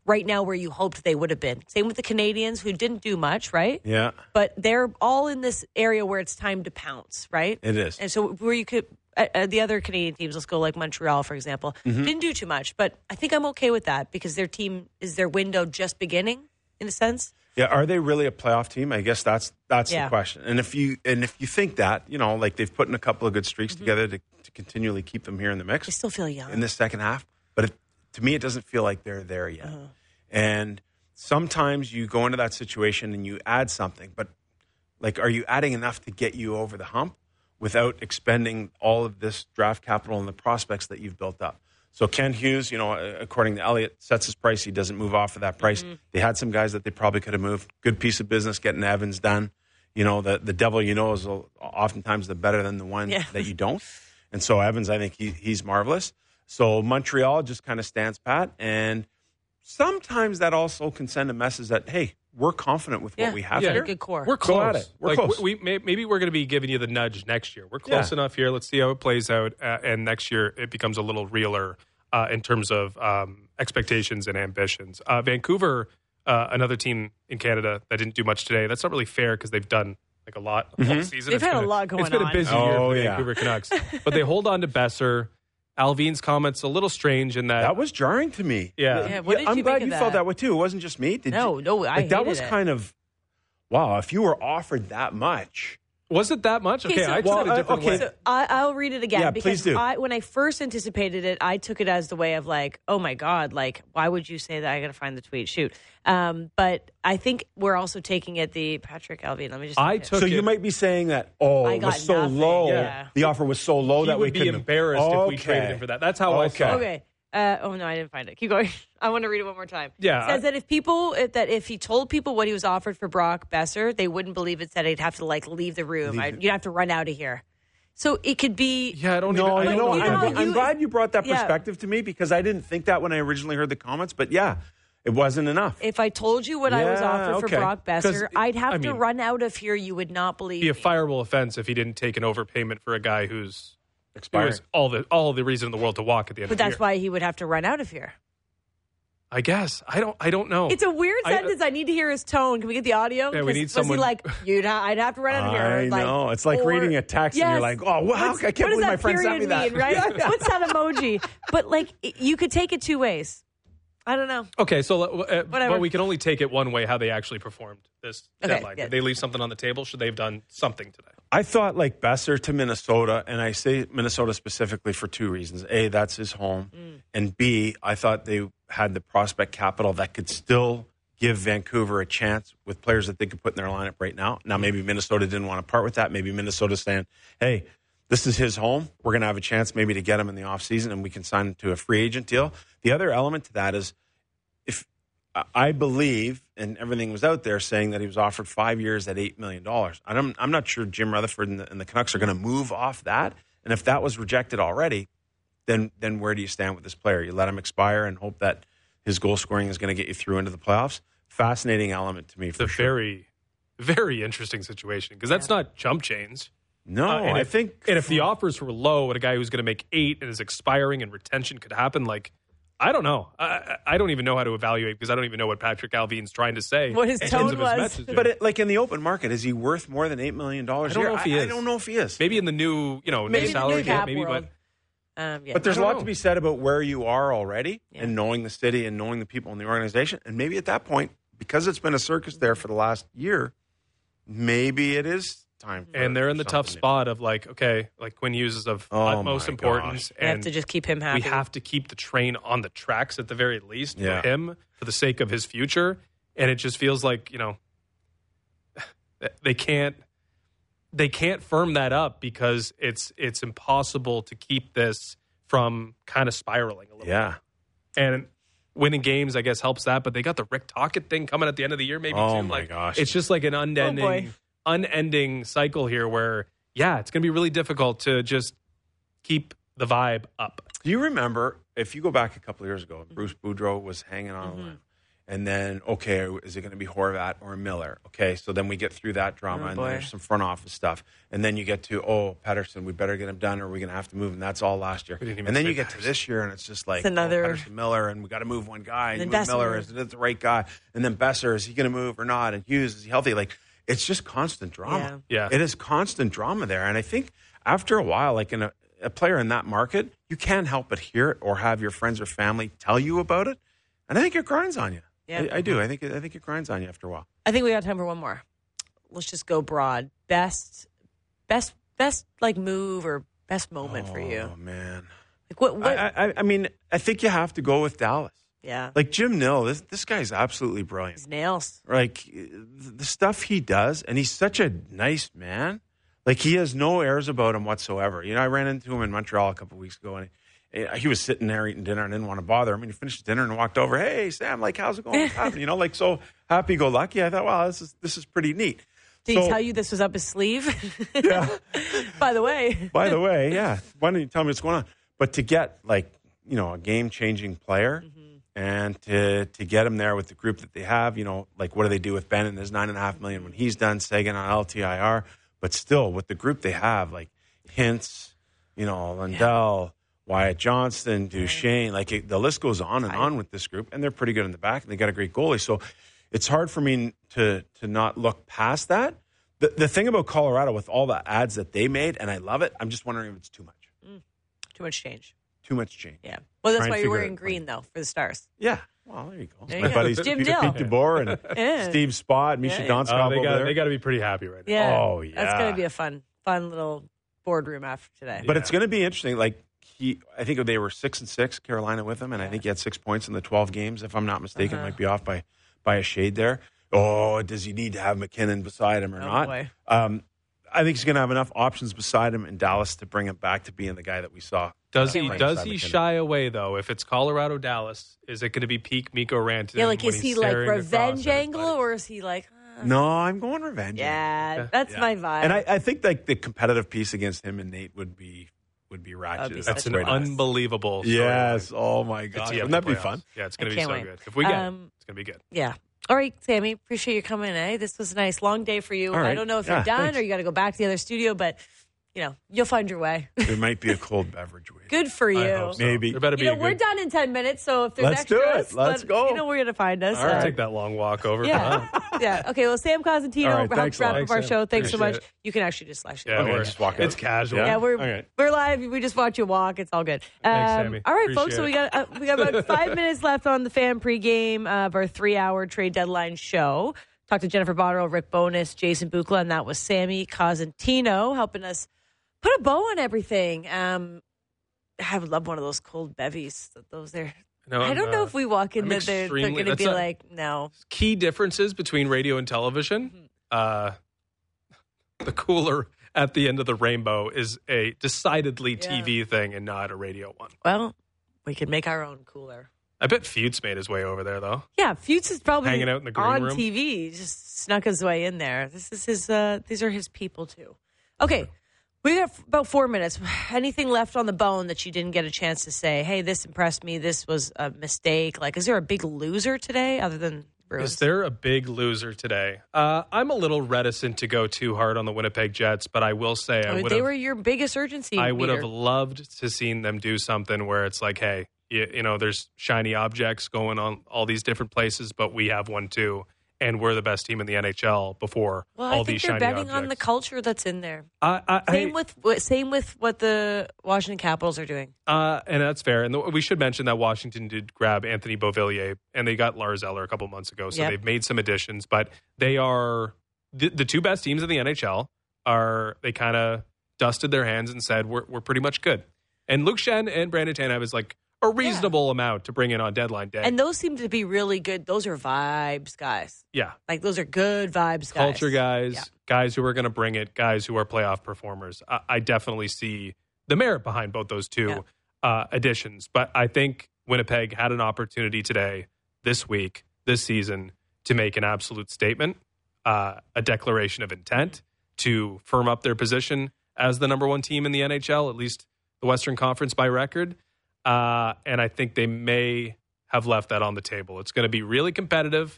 Speaker 1: right now where you hoped they would have been. Same with the Canadians, who didn't do much, right?
Speaker 6: Yeah.
Speaker 1: But they're all in this area where it's time to pounce, right?
Speaker 6: It is.
Speaker 1: And so where you could, uh, uh, the other Canadian teams, let's go like Montreal, for example,
Speaker 6: Mm-hmm.
Speaker 1: didn't do too much. But I think I'm okay with that because their team, is their window just beginning in a sense?
Speaker 6: Yeah, are they really a playoff team? I guess that's that's
Speaker 1: Yeah.
Speaker 6: the question. And if you and if you think that, you know, like they've put in a couple of good streaks
Speaker 1: Mm-hmm.
Speaker 6: together to, to continually keep them here in the mix
Speaker 1: They still feel young.
Speaker 6: in the second half, but it, to me, it doesn't feel like they're there yet.
Speaker 1: Uh-huh.
Speaker 6: And sometimes you go into that situation and you add something, but like, are you adding enough to get you over the hump without expending all of this draft capital and the prospects that you've built up? So Ken Hughes, you know, according to Elliott, sets his price. He doesn't move off of that price.
Speaker 1: Mm-hmm.
Speaker 6: They had some guys that they probably could have moved. Good piece of business getting Evans done. You know, the, the devil you know is oftentimes the better than the one
Speaker 1: Yeah.
Speaker 6: that you don't. And so Evans, I think he, he's marvelous. So Montreal just kind of stands pat. And sometimes that also can send a message that, hey, we're confident with
Speaker 1: Yeah.
Speaker 6: what we have
Speaker 1: Yeah,
Speaker 6: here.
Speaker 1: good core.
Speaker 2: We're
Speaker 6: Go
Speaker 2: close.
Speaker 6: at it. We're
Speaker 2: like,
Speaker 6: close.
Speaker 2: We, we, maybe we're going to be giving you the nudge next year. We're close
Speaker 6: Yeah.
Speaker 2: enough here. Let's see how it plays out. Uh, and next year, it becomes a little realer uh, in terms of um, expectations and ambitions. Uh, Vancouver, uh, another team in Canada that didn't do much today. That's not really fair because they've done like a lot all season.
Speaker 1: They've
Speaker 2: It's
Speaker 1: had
Speaker 2: been
Speaker 1: a lot going
Speaker 2: It's been
Speaker 1: on.
Speaker 2: a busy
Speaker 6: Oh,
Speaker 2: year for the
Speaker 6: yeah.
Speaker 2: Vancouver Canucks. But they hold on to Besser. Alvin's comments a little strange in that.
Speaker 6: That was jarring to me.
Speaker 2: Yeah.
Speaker 1: Yeah, what did
Speaker 6: I'm
Speaker 1: you
Speaker 6: glad
Speaker 1: make of
Speaker 6: you
Speaker 1: that?
Speaker 6: felt that way too. It wasn't just me. Did
Speaker 1: No,
Speaker 6: you?
Speaker 1: no, I
Speaker 6: like, that
Speaker 1: hated
Speaker 6: was
Speaker 1: it.
Speaker 6: kind of wow. If you were offered that much,
Speaker 2: Was it that much? Okay,
Speaker 1: Okay, so-
Speaker 2: I took
Speaker 6: Well,
Speaker 2: it a
Speaker 6: uh,
Speaker 2: different
Speaker 6: okay.
Speaker 2: way.
Speaker 1: So I, I'll read it again
Speaker 6: Yeah,
Speaker 1: because
Speaker 6: please do.
Speaker 1: I, when I first anticipated it, I took it as the way of like, oh my God, like, why would you say that? I got to find the tweet. Shoot. Um, but I think we're also taking it the Patrick Alvin. Let me just.
Speaker 2: I
Speaker 1: look at it.
Speaker 2: took
Speaker 6: so
Speaker 2: it.
Speaker 6: you might be saying that. Oh,
Speaker 1: I
Speaker 6: it
Speaker 1: got
Speaker 6: was so
Speaker 1: nothing.
Speaker 6: low.
Speaker 1: Yeah.
Speaker 6: The offer was so low
Speaker 2: he
Speaker 6: that we
Speaker 2: would be
Speaker 6: couldn't.
Speaker 2: embarrassed if we
Speaker 6: Okay.
Speaker 2: traded him for that. That's how I
Speaker 6: Okay.
Speaker 2: saw it.
Speaker 1: Okay. Uh, oh no, I didn't find it. Keep going. I want to read it one more time.
Speaker 2: Yeah,
Speaker 1: It says
Speaker 2: I-
Speaker 1: that if people if, that if he told people what he was offered for Brock Besser, they wouldn't believe it. Said he'd have to like leave the room. I, you'd have to run out of here. So it could be.
Speaker 2: Yeah, I don't
Speaker 6: No,
Speaker 2: even. I
Speaker 6: you
Speaker 2: don't
Speaker 6: know,
Speaker 1: you
Speaker 2: know.
Speaker 1: know
Speaker 6: I'm,
Speaker 1: how
Speaker 6: I'm
Speaker 1: you-
Speaker 6: glad you brought that
Speaker 1: Yeah.
Speaker 6: perspective to me because I didn't think that when I originally heard the comments. But yeah, it wasn't enough.
Speaker 1: If I told you what I was
Speaker 6: Yeah,
Speaker 1: offered
Speaker 6: okay.
Speaker 1: for Brock Besser,
Speaker 2: 'Cause,
Speaker 1: I'd have
Speaker 2: I
Speaker 1: to
Speaker 2: mean-
Speaker 1: run out of here. You would not believe
Speaker 2: Be a
Speaker 1: me.
Speaker 2: fireable offense if he didn't take an overpayment for a guy who's who
Speaker 6: Expiring.
Speaker 2: has all the all the reason in the world to walk at the end
Speaker 1: But
Speaker 2: of the
Speaker 1: that's
Speaker 2: year.
Speaker 1: why he would have to run out of here.
Speaker 2: I guess I don't. I don't know.
Speaker 1: It's a weird
Speaker 2: I-
Speaker 1: sentence. I, need to hear his tone. Can we get the audio?
Speaker 2: Yeah, we
Speaker 1: 'Cause
Speaker 2: need
Speaker 1: was
Speaker 2: someone-
Speaker 1: he like, you'd ha- I'd have to run out of here.
Speaker 6: I
Speaker 1: like,
Speaker 6: know. It's like
Speaker 1: or-
Speaker 6: reading a text and
Speaker 1: Yes.
Speaker 6: you're like, oh, wow,
Speaker 1: What's-
Speaker 6: I can't
Speaker 1: what does
Speaker 6: believe my
Speaker 1: that
Speaker 6: friend sent me
Speaker 1: period
Speaker 6: that.
Speaker 1: mean, right? What's that emoji? But like, it- you could take it two ways. I don't know.
Speaker 2: Okay, so uh,
Speaker 1: Whatever.
Speaker 2: but we can only take it one way. How they actually performed this
Speaker 1: Okay,
Speaker 2: deadline.
Speaker 1: yeah.
Speaker 2: Did they leave something on the table? Should they have done something today?
Speaker 6: I thought like Besser to Minnesota, and I say Minnesota specifically for two reasons. A, that's his home.
Speaker 1: Mm.
Speaker 6: And B, I thought they had the prospect capital that could still give Vancouver a chance with players that they could put in their lineup right now. Now, maybe Minnesota didn't want to part with that. Maybe Minnesota's saying, hey, this is his home. We're going to have a chance maybe to get him in the offseason and we can sign him to a free agent deal. The other element to that is if I believe, and everything was out there saying that he was offered five years at eight million dollars. I'm, I'm not sure Jim Rutherford and the, and the Canucks are going to move off that. And if that was rejected already, then then where do you stand with this player? You let him expire and hope that his goal scoring is going to get you through into the playoffs. Fascinating element to me
Speaker 2: It's
Speaker 6: for
Speaker 2: a
Speaker 6: sure.
Speaker 2: very, very interesting situation because that's not jump chains.
Speaker 6: No,
Speaker 2: Uh, and
Speaker 6: I
Speaker 2: if,
Speaker 6: think
Speaker 2: and if the offers were low at a guy who's going to make eight and is expiring and retention could happen, like I don't know. I, I don't even know how to evaluate because I don't even know what Patrick Alvin's trying to say.
Speaker 1: What his
Speaker 2: in
Speaker 1: tone
Speaker 2: terms of his
Speaker 1: was.
Speaker 2: messaging.
Speaker 6: But it, like in the open market, is he worth more than eight million dollars?
Speaker 2: I don't know if he
Speaker 6: I,
Speaker 2: is.
Speaker 6: I don't know if he is.
Speaker 2: maybe in the new, you know,
Speaker 1: Maybe
Speaker 2: new
Speaker 1: the
Speaker 2: salary
Speaker 1: new
Speaker 2: cap,
Speaker 1: cap
Speaker 2: maybe,
Speaker 1: world.
Speaker 2: but
Speaker 1: Um, yeah.
Speaker 6: But there's
Speaker 2: I
Speaker 6: a
Speaker 2: don't
Speaker 6: lot
Speaker 2: know.
Speaker 6: to be said about where you are already
Speaker 1: Yeah.
Speaker 6: and knowing the city and knowing the people in the organization. And maybe at that point, because it's been a circus there for the last year, maybe it is time. For
Speaker 2: and they're in the tough
Speaker 6: something new.
Speaker 2: spot of like, okay, like Quinn Hughes is of
Speaker 6: Oh
Speaker 2: utmost
Speaker 6: my
Speaker 2: importance,
Speaker 6: gosh.
Speaker 1: You have
Speaker 2: and
Speaker 1: to just keep him happy.
Speaker 2: we have to keep the train on the tracks at the very least
Speaker 6: Yeah.
Speaker 2: for him, for the sake of his future. And it just feels like, you know, they can't they can't firm that up because it's it's impossible to keep this from kind of spiraling a little
Speaker 6: Yeah.
Speaker 2: bit. And winning games, I guess, helps that. But they got the Rick Tocchet thing coming at the end of the year, maybe
Speaker 6: Oh
Speaker 2: too.
Speaker 6: my
Speaker 2: Like,
Speaker 6: gosh.
Speaker 2: it's just like an unending,
Speaker 1: boy.
Speaker 2: unending cycle here where, yeah, it's going to be really difficult to just keep the vibe up.
Speaker 6: Do you remember if you go back a couple of years ago, Bruce Boudreau was hanging on the line, And then, okay, is it going to be Horvat or Miller? Okay, so then we get through that drama,
Speaker 1: Oh,
Speaker 6: and
Speaker 1: boy.
Speaker 6: there's some front office stuff. And then you get to, oh, Pettersson, we better get him done, or we're going to have to move him. That's all last year.
Speaker 2: We didn't even
Speaker 6: And then
Speaker 2: say
Speaker 6: you get to
Speaker 2: Pettersson.
Speaker 6: this year, and it's just like,
Speaker 1: It's another-
Speaker 6: oh, Pettersson, Miller, and we got to move one guy. And
Speaker 1: And
Speaker 6: you move
Speaker 1: then
Speaker 6: Miller,
Speaker 1: Besser.
Speaker 6: is it the right guy? And then Besser, is he going to move or not? And Hughes, is he healthy? Like, it's just constant drama.
Speaker 2: Yeah.
Speaker 6: It is constant drama there. And I think after a while, like in a, a player in that market, you can't help but hear it or have your friends or family tell you about it. And I think it grinds on you.
Speaker 1: Yeah.
Speaker 6: I, I do. I think it, I think it grinds on you after a while.
Speaker 1: I think we got time for one more. Let's just go broad. Best, best, best like move or best moment for you.
Speaker 6: Oh man.
Speaker 1: Like what? What?
Speaker 6: I, I, I mean, I think you have to go with Dallas.
Speaker 1: yeah.
Speaker 6: Like Jim Nill, this this guy's absolutely brilliant.
Speaker 1: His nails.
Speaker 6: Like the stuff he does, and he's such a nice man. Like he has no airs about him whatsoever. You know, I ran into him in Montreal a couple of weeks ago, and he, he was sitting there eating dinner and didn't want to bother him. And he finished his dinner and walked over. Hey, Sam, like how's it going? What's happening? You know, like so happy go lucky. I thought, wow, this is this is pretty neat.
Speaker 1: Did
Speaker 6: So-
Speaker 1: he tell you this was up his sleeve?
Speaker 6: Yeah.
Speaker 1: By the way.
Speaker 6: By the way, yeah. Why don't you tell me what's going on? But to get like you know a game changing player. And to to get him there with the group that they have, you know, like what do they do with Ben? And there's nine and a half million when he's done, Sagan on L T I R. But still, with the group they have, like Hintz, you know, Lundell, Wyatt Johnston, Duchesne, like it, the list goes on and on with this group. And they're pretty good in the back, and they got a great goalie. So it's hard for me to to not look past that. The the thing about Colorado with all the ads that they made, and I love it, I'm just wondering if it's too much.
Speaker 1: Too much change.
Speaker 6: Too much change.
Speaker 1: Yeah. Well, that's
Speaker 6: Try and
Speaker 1: why you're
Speaker 6: figure
Speaker 1: wearing
Speaker 6: it-
Speaker 1: green, though, for the Stars.
Speaker 6: Yeah. Well, there you go.
Speaker 1: There
Speaker 6: My
Speaker 1: you go.
Speaker 6: buddies
Speaker 1: Jim
Speaker 6: Pete,
Speaker 1: Dill.
Speaker 6: Pete DeBoer and
Speaker 1: Yeah.
Speaker 6: Steve Spott, Misha
Speaker 1: Yeah.
Speaker 6: Donskov
Speaker 2: Oh, they
Speaker 6: over
Speaker 2: got
Speaker 6: there.
Speaker 2: they got to be pretty happy right now.
Speaker 1: Yeah.
Speaker 6: Oh,
Speaker 1: That's
Speaker 6: yeah.
Speaker 1: going to be a fun, fun little boardroom after today.
Speaker 6: But it's going to be interesting. Like he, I think they were six and six, Carolina with him, and I think he had six points in the twelve games, if I'm not mistaken.
Speaker 1: Uh-huh.
Speaker 6: Might be off by by a shade there. Oh, does he need to have McKinnon beside him or
Speaker 1: Oh,
Speaker 6: not?
Speaker 1: boy.
Speaker 6: Um, I think he's going to have enough options beside him in Dallas to bring him back to being the guy that we saw.
Speaker 2: Does
Speaker 6: uh,
Speaker 2: he
Speaker 6: playing
Speaker 2: does
Speaker 6: beside
Speaker 2: he
Speaker 6: McKinnon.
Speaker 2: shy away though? If it's Colorado Dallas, is it going to be peak Mikko Rantanen?
Speaker 1: Yeah, like,
Speaker 2: when
Speaker 1: is
Speaker 2: he's
Speaker 1: he like
Speaker 2: staring across
Speaker 1: revenge
Speaker 2: at his
Speaker 1: angle,
Speaker 2: buddies?
Speaker 1: or is he like, uh,
Speaker 6: No, I'm going revenge.
Speaker 1: yeah, that's
Speaker 6: Yeah.
Speaker 1: my vibe.
Speaker 6: And I, I think like the competitive piece against him and Nate would be would be ratchet.
Speaker 1: That'd be
Speaker 2: That's
Speaker 1: such
Speaker 2: an
Speaker 1: a blast.
Speaker 2: unbelievable.
Speaker 6: Yes.
Speaker 2: storyline.
Speaker 6: Oh my
Speaker 2: It's
Speaker 6: god.
Speaker 2: yeah,
Speaker 6: Wouldn't that be
Speaker 2: playoffs.
Speaker 6: fun?
Speaker 2: Yeah, it's
Speaker 1: I
Speaker 2: going to be
Speaker 1: can't
Speaker 2: so
Speaker 1: wait.
Speaker 2: good. If we get
Speaker 1: Um,
Speaker 2: it, it's going to be good.
Speaker 1: Yeah. All right, Sammy, appreciate you coming, eh? This was a nice long day for you.
Speaker 6: All
Speaker 1: I
Speaker 6: right.
Speaker 1: don't know if
Speaker 6: Yeah,
Speaker 1: you're done
Speaker 6: thanks.
Speaker 1: or you got to go back to the other studio, but, you know, you'll find your way.
Speaker 6: There might be a cold beverage waiting.
Speaker 1: Good for you.
Speaker 2: I hope so.
Speaker 6: Maybe.
Speaker 2: There better
Speaker 1: You
Speaker 2: be
Speaker 1: know,
Speaker 2: a
Speaker 1: we're
Speaker 2: good.
Speaker 1: done in ten minutes, so if there's
Speaker 6: Let's do
Speaker 1: extras,
Speaker 6: it. Let's
Speaker 1: let-
Speaker 6: go.
Speaker 1: You know where you're going to find us.
Speaker 6: All right.
Speaker 1: Uh,
Speaker 2: Take that long walk over.
Speaker 1: Yeah. yeah. Okay, well, Sam Cosentino,
Speaker 6: All right,
Speaker 1: wrap,
Speaker 6: thanks a
Speaker 1: wrap
Speaker 6: lot.
Speaker 1: up our
Speaker 2: Thanks, Sam.
Speaker 1: show. Thanks so
Speaker 2: Appreciate
Speaker 1: much.
Speaker 2: it.
Speaker 1: You can actually just slash it.
Speaker 2: Yeah,
Speaker 6: Okay,
Speaker 2: we're,
Speaker 6: just walk
Speaker 2: it's
Speaker 6: out.
Speaker 2: casual.
Speaker 6: Yeah?
Speaker 1: Yeah, we're
Speaker 6: Okay.
Speaker 1: we're live. We just watch you walk. It's all good. Um,
Speaker 2: Thanks, Sammy.
Speaker 1: All right, folks.
Speaker 2: Appreciate
Speaker 1: So
Speaker 2: it.
Speaker 1: we got uh, we got about five minutes left on the fan pregame uh, of our three-hour trade deadline show. Talked to Jennifer Botterill, Rick Bowness, Jason Buchla, and that was Sammy Cosentino helping us put a bow on everything. Um, I would love one of those cold bevies. Those there.
Speaker 2: No,
Speaker 1: I
Speaker 2: I'm,
Speaker 1: don't know
Speaker 2: uh,
Speaker 1: if we walk in
Speaker 2: I'm
Speaker 1: there, they're, they're
Speaker 2: extremely-
Speaker 1: going to
Speaker 2: that's
Speaker 1: be
Speaker 2: a-
Speaker 1: like, no.
Speaker 2: Key differences between radio and television. Uh, the cooler at the end of the rainbow is a decidedly T V thing and not a radio one.
Speaker 1: Well, we could make our own cooler.
Speaker 2: I bet Feud's made his way over there though.
Speaker 1: Yeah, Fuchs is probably
Speaker 2: Hanging out in the green
Speaker 1: on
Speaker 2: room.
Speaker 1: T V. He just snuck his way in there. This is his. Uh, these are his people too. Okay, we got f- about four minutes. Anything left on the bone that you didn't get a chance to say? Hey, this impressed me. This was a mistake. Like, is there a big loser today other than Bruins?
Speaker 2: Is there a big loser today? Uh, I'm a little reticent to go too hard on the Winnipeg Jets, but I will say I
Speaker 1: I mean,
Speaker 2: would
Speaker 1: they
Speaker 2: have.
Speaker 1: were your biggest urgency.
Speaker 2: I would have
Speaker 1: meter.
Speaker 2: loved to seen them do something where it's like, hey, you, you know, there's shiny objects going on all these different places, but we have one too, and we're the best team in the N H L before
Speaker 1: Well,
Speaker 2: all
Speaker 1: I think
Speaker 2: these
Speaker 1: they're
Speaker 2: shiny
Speaker 1: betting
Speaker 2: objects.
Speaker 1: on the culture that's in there.
Speaker 2: I, I,
Speaker 1: Same
Speaker 2: I-
Speaker 1: with what- same with what the Washington Capitals are doing.
Speaker 2: Uh, and that's fair. And the, we should mention that Washington did grab Anthony Beauvillier, and they got Lars Eller a couple months ago. So
Speaker 1: Yep.
Speaker 2: they've made some additions, but they are the, the two best teams in the N H L. Are they kind of dusted their hands and said we're we're pretty much good. And Luke Shen and Brandon Tanev is like a reasonable amount to bring in on deadline day.
Speaker 1: And those seem to be really good. Those are vibes, guys.
Speaker 2: yeah,
Speaker 1: Like, those are good vibes, guys.
Speaker 2: culture guys,
Speaker 1: Yeah.
Speaker 2: guys who are going to bring it, guys who are playoff performers. I, I definitely see the merit behind both those two
Speaker 1: Yeah.
Speaker 2: uh, additions. But I think Winnipeg had an opportunity today, this week, this season, to make an absolute statement, uh, a declaration of intent to firm up their position as the number one team in the N H L, at least the Western Conference by record. Uh, and I think they may have left that on the table. It's going to be really competitive,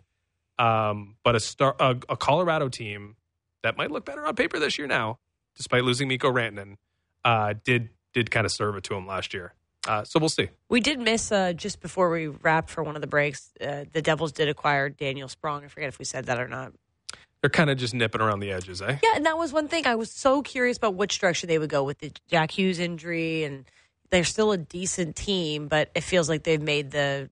Speaker 2: um, but a, star, a, a Colorado team that might look better on paper this year now, despite losing Mikko Rantanen, uh, did did kind of serve it to him last year. Uh, so we'll see.
Speaker 1: We did miss, uh, just before we wrapped for one of the breaks, uh, the Devils did acquire Daniel Sprong. I forget if we said that or not.
Speaker 2: They're kind of just nipping around the edges, eh?
Speaker 1: Yeah, and that was one thing. I was so curious about which direction they would go with the Jack Hughes injury, and they're still a decent team, but it feels like they've made the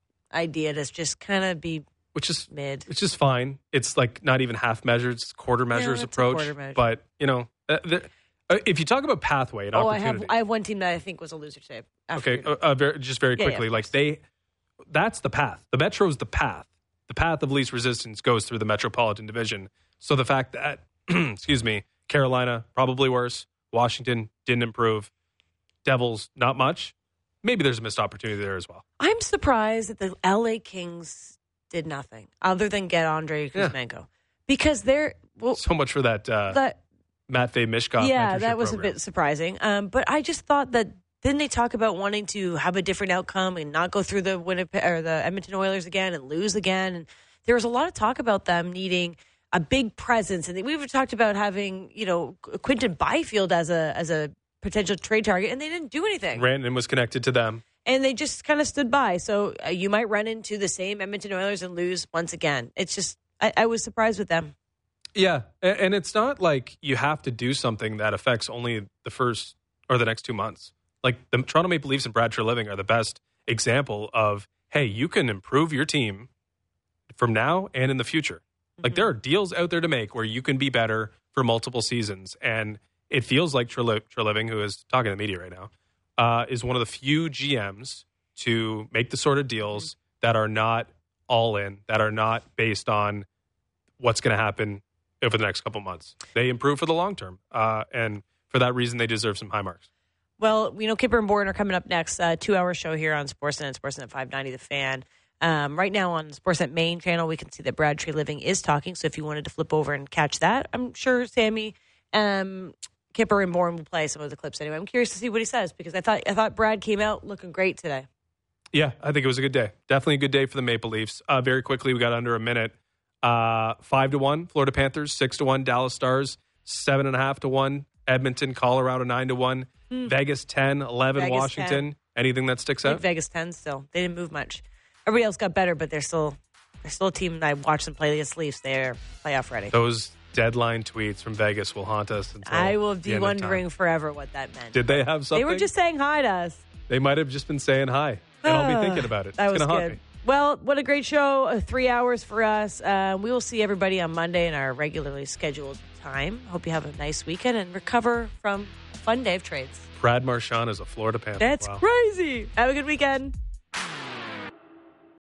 Speaker 1: idea to just kind of be
Speaker 2: which is
Speaker 1: mid.
Speaker 2: Which is fine. It's like not even half measures, it's quarter measures
Speaker 1: it's a
Speaker 2: approach.
Speaker 1: quarter measure.
Speaker 2: But, you know, uh, there- uh, if you talk about pathway and
Speaker 1: Oh, I have
Speaker 2: opportunity.
Speaker 1: I have one team that I think was a loser today. after
Speaker 2: Okay,
Speaker 1: your-
Speaker 2: uh, uh, very, just very
Speaker 1: Yeah,
Speaker 2: quickly,
Speaker 1: yeah, of
Speaker 2: like
Speaker 1: course.
Speaker 2: they, that's the path. The Metro's the path. The path of least resistance goes through the Metropolitan Division. So the fact that, excuse me, Carolina, probably worse. Washington didn't improve. Devils, not much. Maybe there's a missed opportunity there as well.
Speaker 1: I'm surprised that the L A Kings did nothing other than get Andrei
Speaker 2: Yeah.
Speaker 1: Kuzmenko. Because they're, well,
Speaker 2: So much for that uh,
Speaker 1: that,
Speaker 2: Matvey Mishkov
Speaker 1: yeah,
Speaker 2: mentorship
Speaker 1: that was
Speaker 2: program.
Speaker 1: a bit surprising. Um, but I just thought that, didn't they talk about wanting to have a different outcome and not go through the Winnipeg or the Edmonton Oilers again and lose again? And there was a lot of talk about them needing a big presence, and we've talked about having, you know, Quinton Byfield as a as a potential trade target, and they didn't do anything.
Speaker 2: Rantanen was connected to them.
Speaker 1: And they just kind of stood by. So uh, you might run into the same Edmonton Oilers and lose once again. It's just, I, I was surprised with them.
Speaker 2: Yeah, a- and it's not like you have to do something that affects only the first or the next two months. Like the Toronto Maple Leafs and Brad Treliving are the best example of, hey, you can improve your team from now and in the future. Like there are deals out there to make where you can be better for multiple seasons. And it feels like Trel- Treliving, who is talking to the media right now, uh, is one of the few G Ms to make the sort of deals that are not all in, that are not based on what's going to happen over the next couple months. They improve for the long term. Uh, and for that reason, they deserve some high marks.
Speaker 1: Well, you know, Kipper and Bourne are coming up next. Uh, two-hour show here on Sportsnet, Sportsnet five ninety The Fan. Um, right now on Sportsnet main channel, we can see that Brad Treliving is talking. So if you wanted to flip over and catch that, I'm sure Sammy, um, Kipper, and Bourne will play some of the clips anyway. I'm curious to see what he says because I thought I thought Brad came out looking great today.
Speaker 2: Yeah, I think it was a good day. Definitely a good day for the Maple Leafs. Uh, very quickly, we got under a minute. Uh, five to one, Florida Panthers. Six to one, Dallas Stars. Seven and a half to one, Edmonton, Colorado. Nine to one, hmm. Vegas. Ten, eleven,
Speaker 1: Vegas
Speaker 2: Washington.
Speaker 1: ten.
Speaker 2: Anything that sticks
Speaker 1: I
Speaker 2: out?
Speaker 1: think Vegas ten still. They didn't move much. Everybody else got better, but they're still they're still a team that I watched them play against Leafs. They're playoff ready.
Speaker 2: Those deadline tweets from Vegas will haunt us until
Speaker 1: I will
Speaker 2: the
Speaker 1: be
Speaker 2: end of
Speaker 1: wondering
Speaker 2: time.
Speaker 1: forever what that meant.
Speaker 2: Did they have something?
Speaker 1: They were just saying hi to us.
Speaker 2: They might have just been saying hi, and I'll be thinking about it.
Speaker 1: That
Speaker 2: it's
Speaker 1: was
Speaker 2: gonna haunt
Speaker 1: good.
Speaker 2: me.
Speaker 1: Well, what a great show. Uh, three hours for us. Uh, we will see everybody on Monday in our regularly scheduled time. Hope you have a nice weekend and recover from a fun day of trades.
Speaker 2: Brad Marchand is a Florida Panther.
Speaker 1: That's
Speaker 2: Wow.
Speaker 1: crazy. Have a good weekend.